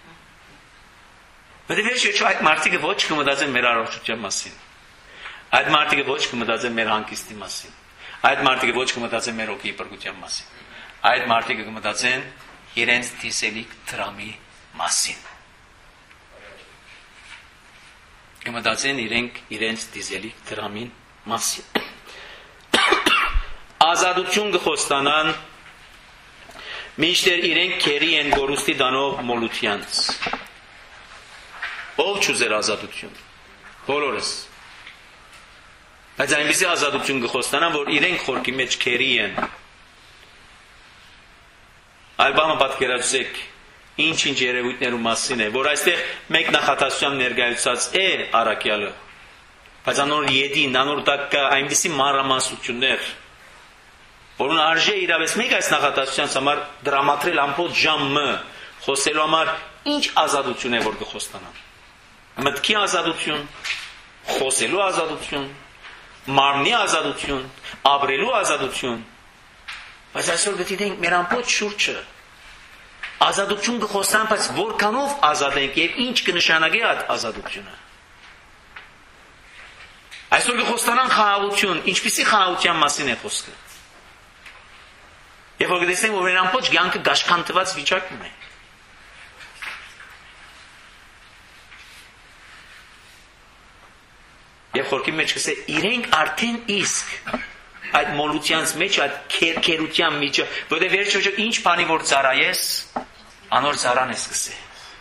Որտեղ վերջ վերջո այդ մարդիկը ոչ կմտածեն մեր առողջության մասին։ Այդ մարդիկը ոչ կմտածեն մեր հանգիստի մասին։ Այդ մարդիկը ոչ կմտածեն մեր հոգի բրգության մասին։ Այդ մարդիկը կմտածեն իրենց դիսելիք դրամի մասին։ Կմտածեն իրենք իրենց դիսելիք դրամին մասին։ Ազատություն կխոստանան մինչդեռ իրենք քերի են գորուստի դանող մոլությանց։ Ով չուզեր ազատություն։ Բոլորս։ Բայց այնպիսի ազատություն կխոստանան, որ իրենք խորքի մեջ քերի են։ Այլ բանը պատկերացրեք, ինչ-ինչ երևույթներու մասին է, որ այստեղ մեկ նախատասությամբ ներկայացած է առաքյալը, բայց անոր յեդին, անոր տակ կա այնպիսի մանրամասնություններ, որոնց արժե իրավես մեկ այս նախատասության համար դրամատրել ամբողջ ժամը խոսելու համար ինչ ազատություն է որ կխոստանան։ Մտքի ազատություն, խոսելու ազատություն, մարմնի ազատություն, ապրելու ազատություն։ Բայց այսօր գտինենք մեր ամբողջ շուրջը ազատություն կխոստան, բայց որքանով ազատ ենք եւ ինչ կնշանակի այդ ազատությունը։ Այսօր կխոստանան խաղաղություն, ինչպիսի խաղաղության մասին է խոսքը։ Եվ որ գտեսնենք, որ մեր ամբողջ կյանքը գաշքանտված վիճակում է։ Եվ խորքի մեջ կսե իրենք արդեն իսկ այդ մոլությանց մեջ, այդ քերքերության միջը, որտեղ վերջը ինչ բանի որ ծարայես, անոր ծարան ես կսե։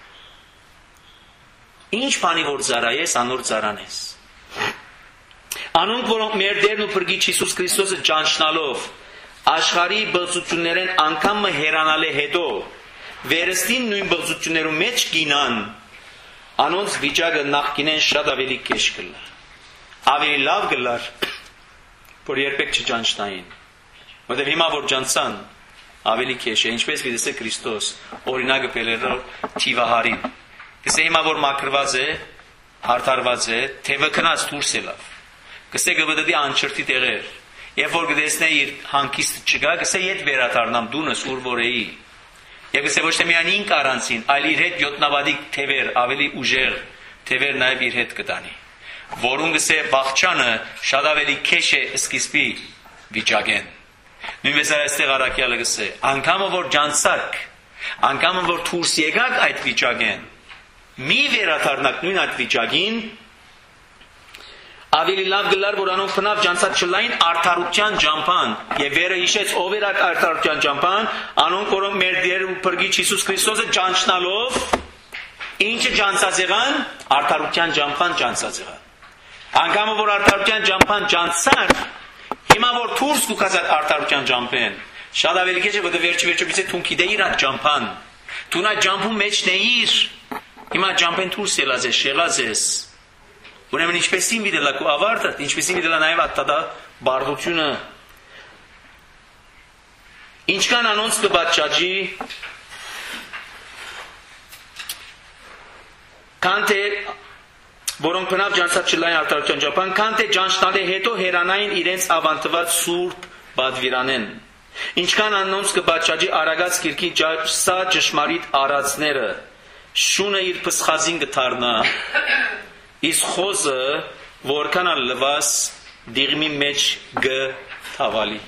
Ինչ բանի որ ծարայես, անոր ծարան ես։ Անոնք, որոնք մեր Տերն ու Փրկիչ Հիսուս Քրիստոսը ճանչնալով աշխարհի բղծություններեն անգամ հերանալ է հետո վերստին նույն բղծություններու մեջ գինան, անոնց վիճակը նախկինեն շատ ավելի քեշ կլա։ Ավելի լավ գլար, որ երբեք չճանչնային, որտեղ հիմա որ ճանցան, ավելի քեշ է, ինչպես գիտեսե Քրիստոս օրինակը բերելով թիվահարին, գսե հիմա որ մաքրված է, հարթարված է, թևը քնած դուրս է լավ, գսե գվդի անչրտի տեղեր, երբ որ գտեսնե իր հանգիստը չկա, գսե ետ վերադառնամ դունս ուր որ էի, եւ գսե ոչ թե միայն ինք առանցին, այլ իր հետ յոթնավադիկ թևեր, ավելի ուժեղ թևեր նաև իր հետ կտանի, որուն գսե վախճանը շատ ավելի քեշ է սկիզբի վիճակեն։ Նույնպես այստեղ առաքյալը գսե, անգամը որ ջանցակ, Անկամ որ դուրս եկաք այդ վիճակեն, մի վերադառնաք նույն այդ վիճակին, ավելի լավ գլար, որ անոնք փնավ ջանցած չլային արդարության ջամփան եւ վերը հիշեց ով էր արդարության ջամփան, անոնք որոնք մեր Տեր ու Փրկիչ Հիսուս Քրիստոսը ջանչնալով ինչը ջանցած եղան, արդարության ջամփան ջանցած եղան։ Անկամ որ արդարության ջամփան ջանցան, հիմա որ դուրս կուքած արդարության ջամփեն, շատ ավելի քիչ է, որ վերջի վերջո բիցե թունքի դե իր ջամփան։ Դու նա ջամփում մեջ նեիր, հիմա ջամփեն դուրս ելած է, շեղած ես։ Ուրեմն ինչպեսին դիտելա քո ավարտը, ինչպեսին դիտելա նաև ատտա բարդությունը։ Ինչքան անոնց կբաճաճի, քան թե որոնք բնավ ջանցած չլային արդարության ջամփան, քան թե ջանչնալի հետո հերանային իրենց ավանդված սուրբ բադվիրանեն։ Ինչքան անոնց կբաճաճի արագած կիրքի սա ճշմարիտ արածները, շունը իր փսխազին կթարնա, իսկ խոզը որքան լվաս դիղմի մեջ գթավալի։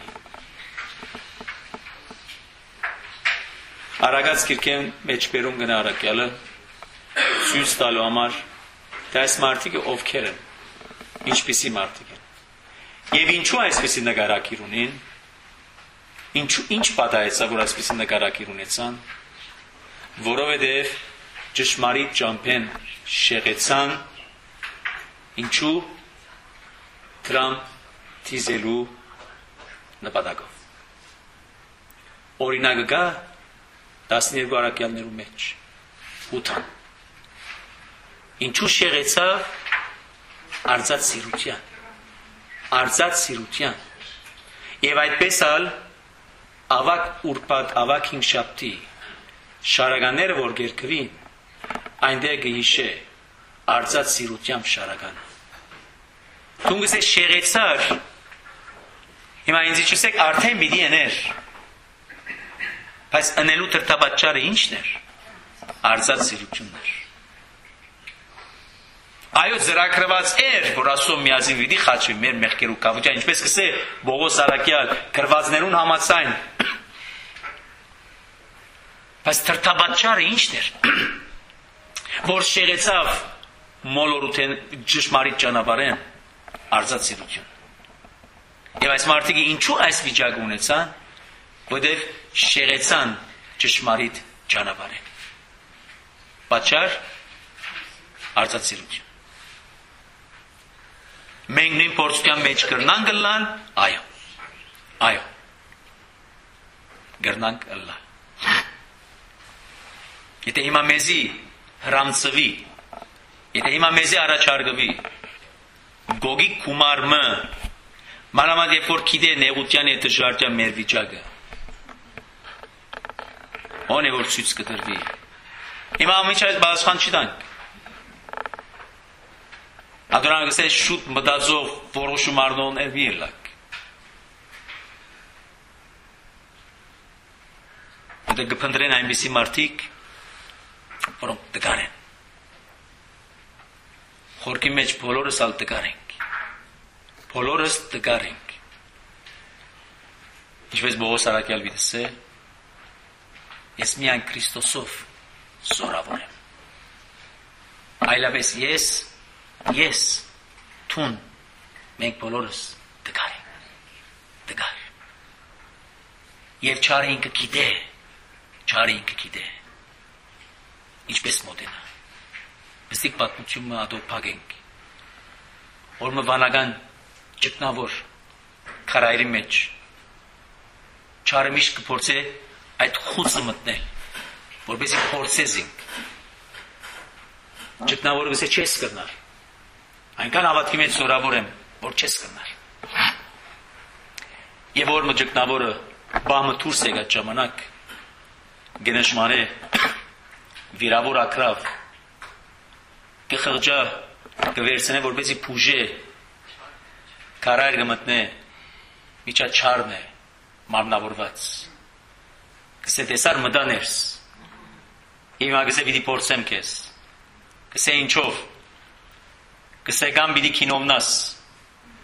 Արագած կիրքեն մեջ բերում գնա արակյալը, ցույց տալու համար թե այս մարդիկը ովքեր են, ինչպիսի մարդիկ են։ Եվ ինչու այսպիսի նկարակիր ունին, ինչու ինչ պատահեցա, որ այսպիսի նկարակիր ունեցան, որովհետև ճշմարիտ ջամփեն շեղեցան, ինչու դրամ թիզելու նպատակով։ Օրինակը գա տասներկու առաքյալներու մեջ ութան։ Ինչու շեղեցավ արձած սիրության, արձած սիրության, և այդպես ալ ավակ ուրպատ, ավակ հինգշաբթի շարականները որ գերկվին, այնտեղ կհիշե արձած սիրությամբ շարականը։ Թունգս է շեղեցար, հիմա ինձ իչուսեք արդեն բիդի էներ, բայց ընելու տրտաբատճարը ինչն էր, արձած սիրությունն էր։ Այո ծրագրված էր, որ ասում միազին վիդի խաչվի մեր մեղքերու կավուճան, ինչպես կսե Բողոս Արաքյալ գրվածներուն համացայն։ Բայց տրտաբատճարը ինչն էր, որ շեղեցավ մոլորութեն ճշմարիտ ճանապարհեն արձած սիրություն։ Եվ այս մարդիկը ինչու այս վիճակը ունեցան, որտեղ շեղեցան ճշմարիտ ճանապարհեն։ Պատճառ արձած սիրություն։ Մենք նույն փորձության մեջ կրնանք ըլլալ, այո, այո, կրնանք ըլլալ։ Եթե հիմա մեզի հրամցվի, եթե հիմա մեզի առաջարկվի, գոգի կումարմը, մանավանդ երբ որ գիտե նեղության հետ դժվարության մեր վիճակը, ո՞ն է որ ցույց կտրվի։ Հիմա ամիջ այդ բացխան չի տանք։ Ադորան գսե շուտ մտածող որոշում առնողն է վիլակ։ Դե գփնդրեն այնպիսի մարդիկ, որոնք տկար են։ Խորքի մեջ բոլորս ալ տկար ենք։ Բոլորս տկար ենք։ Ինչպես Բողոս Արաքյալը դասե, ես միայն Քրիստոսով զորավոր եմ։ Այլապես ես Ես, թուն, մենք բոլորս տկար ենք, տկար։ Եվ չարը ինքը գիտե, չարը ինքը գիտե, ինչպես մոտենա։ Բստիկ պատմությունը ադով պագենք, որ մը վանական ճկնավոր քարայրի մեջ, չարը միշտ կփորձե այդ խուցը մտնել, որպեսզի փորձեզինք։ Ճկնավորը գսե չես կրնալ։ Այնքան հավատքի մեջ զորավոր եմ, որ չես կնար։ Եվ որ մջկնավորը բամը դուրս եկած ժամանակ գնշմանե վիրավոր ակրավ կխղճա կվերցնե որպեսզի փուժե քարայր կմտնե միջա չարն է մարմնավորված կսե տեսար մտաներս հիմա կսե պիտի փորձեմ քեզ կսե ինչով կսե կամ պիտի քինովնաս,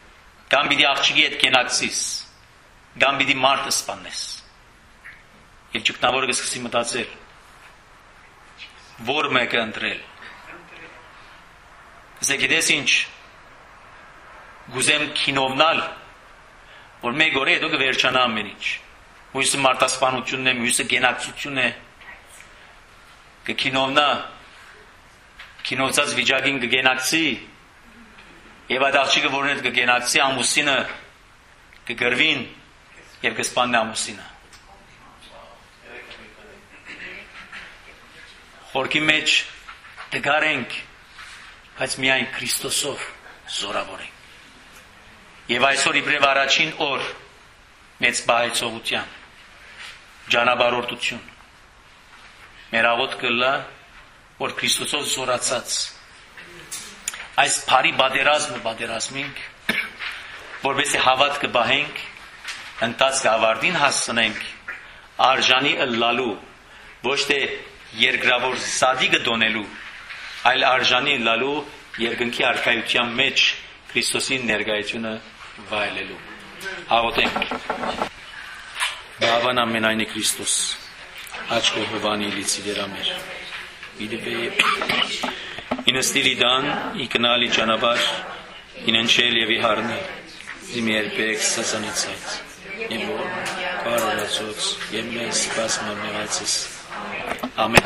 կամ պիտի աղջիկի հետ կենակցիս, կամ պիտի մարդը սպանես։ Եվ ճգնավորը կսկսի մտածել, որ մեկը ընտրել։ Ասեք, գիտես ինչ, գուզեմ քինովնալ, որ մեկ օրը հետո կվերջանա ամեն ինչ։ Մյուսը մարտասպանությունն է, մյուսը գենակցությունն է, կքինովնա, քինովցած վիճակին կգենակցի, եւ այդ աղջիկը, որն հետ կգենակցի, ամուսինը կգրվին եւ կսպաննի ամուսինը։ Խորքի մեջ դգար ենք, բայց միայն Քրիստոսով զորավոր ենք։ Եվ այսօր իբրև առաջին օր մեծ բահեցողության, ջանաբարորդություն, մեր աղոտ կլա, որ Քրիստոսով զորացած այս բարի բادرազմը բادرազմենք, որովհետեւ հավատ կբահենք, ընթացք ավարտին հասցնենք, արժանի ըլլալու, ոչ թե երկրավոր սադիկը դոնելու, այլ արժանի ըլլալու երկնքի արքայության մեջ Քրիստոսի ներկայությունը վայելելու։ Աղոթենք։ Բավան ամենայնի Քրիստոս, աչքո հովանի լիցի վերամեր։ Իդեպե ինստիրի դան, իկնալի ճանապար, ինընչել եւ իհարնի, իմ երբեք սասանից այդ, եւ որ կարորացոց, եւ մեզ բասմամեղացես։ Ամեն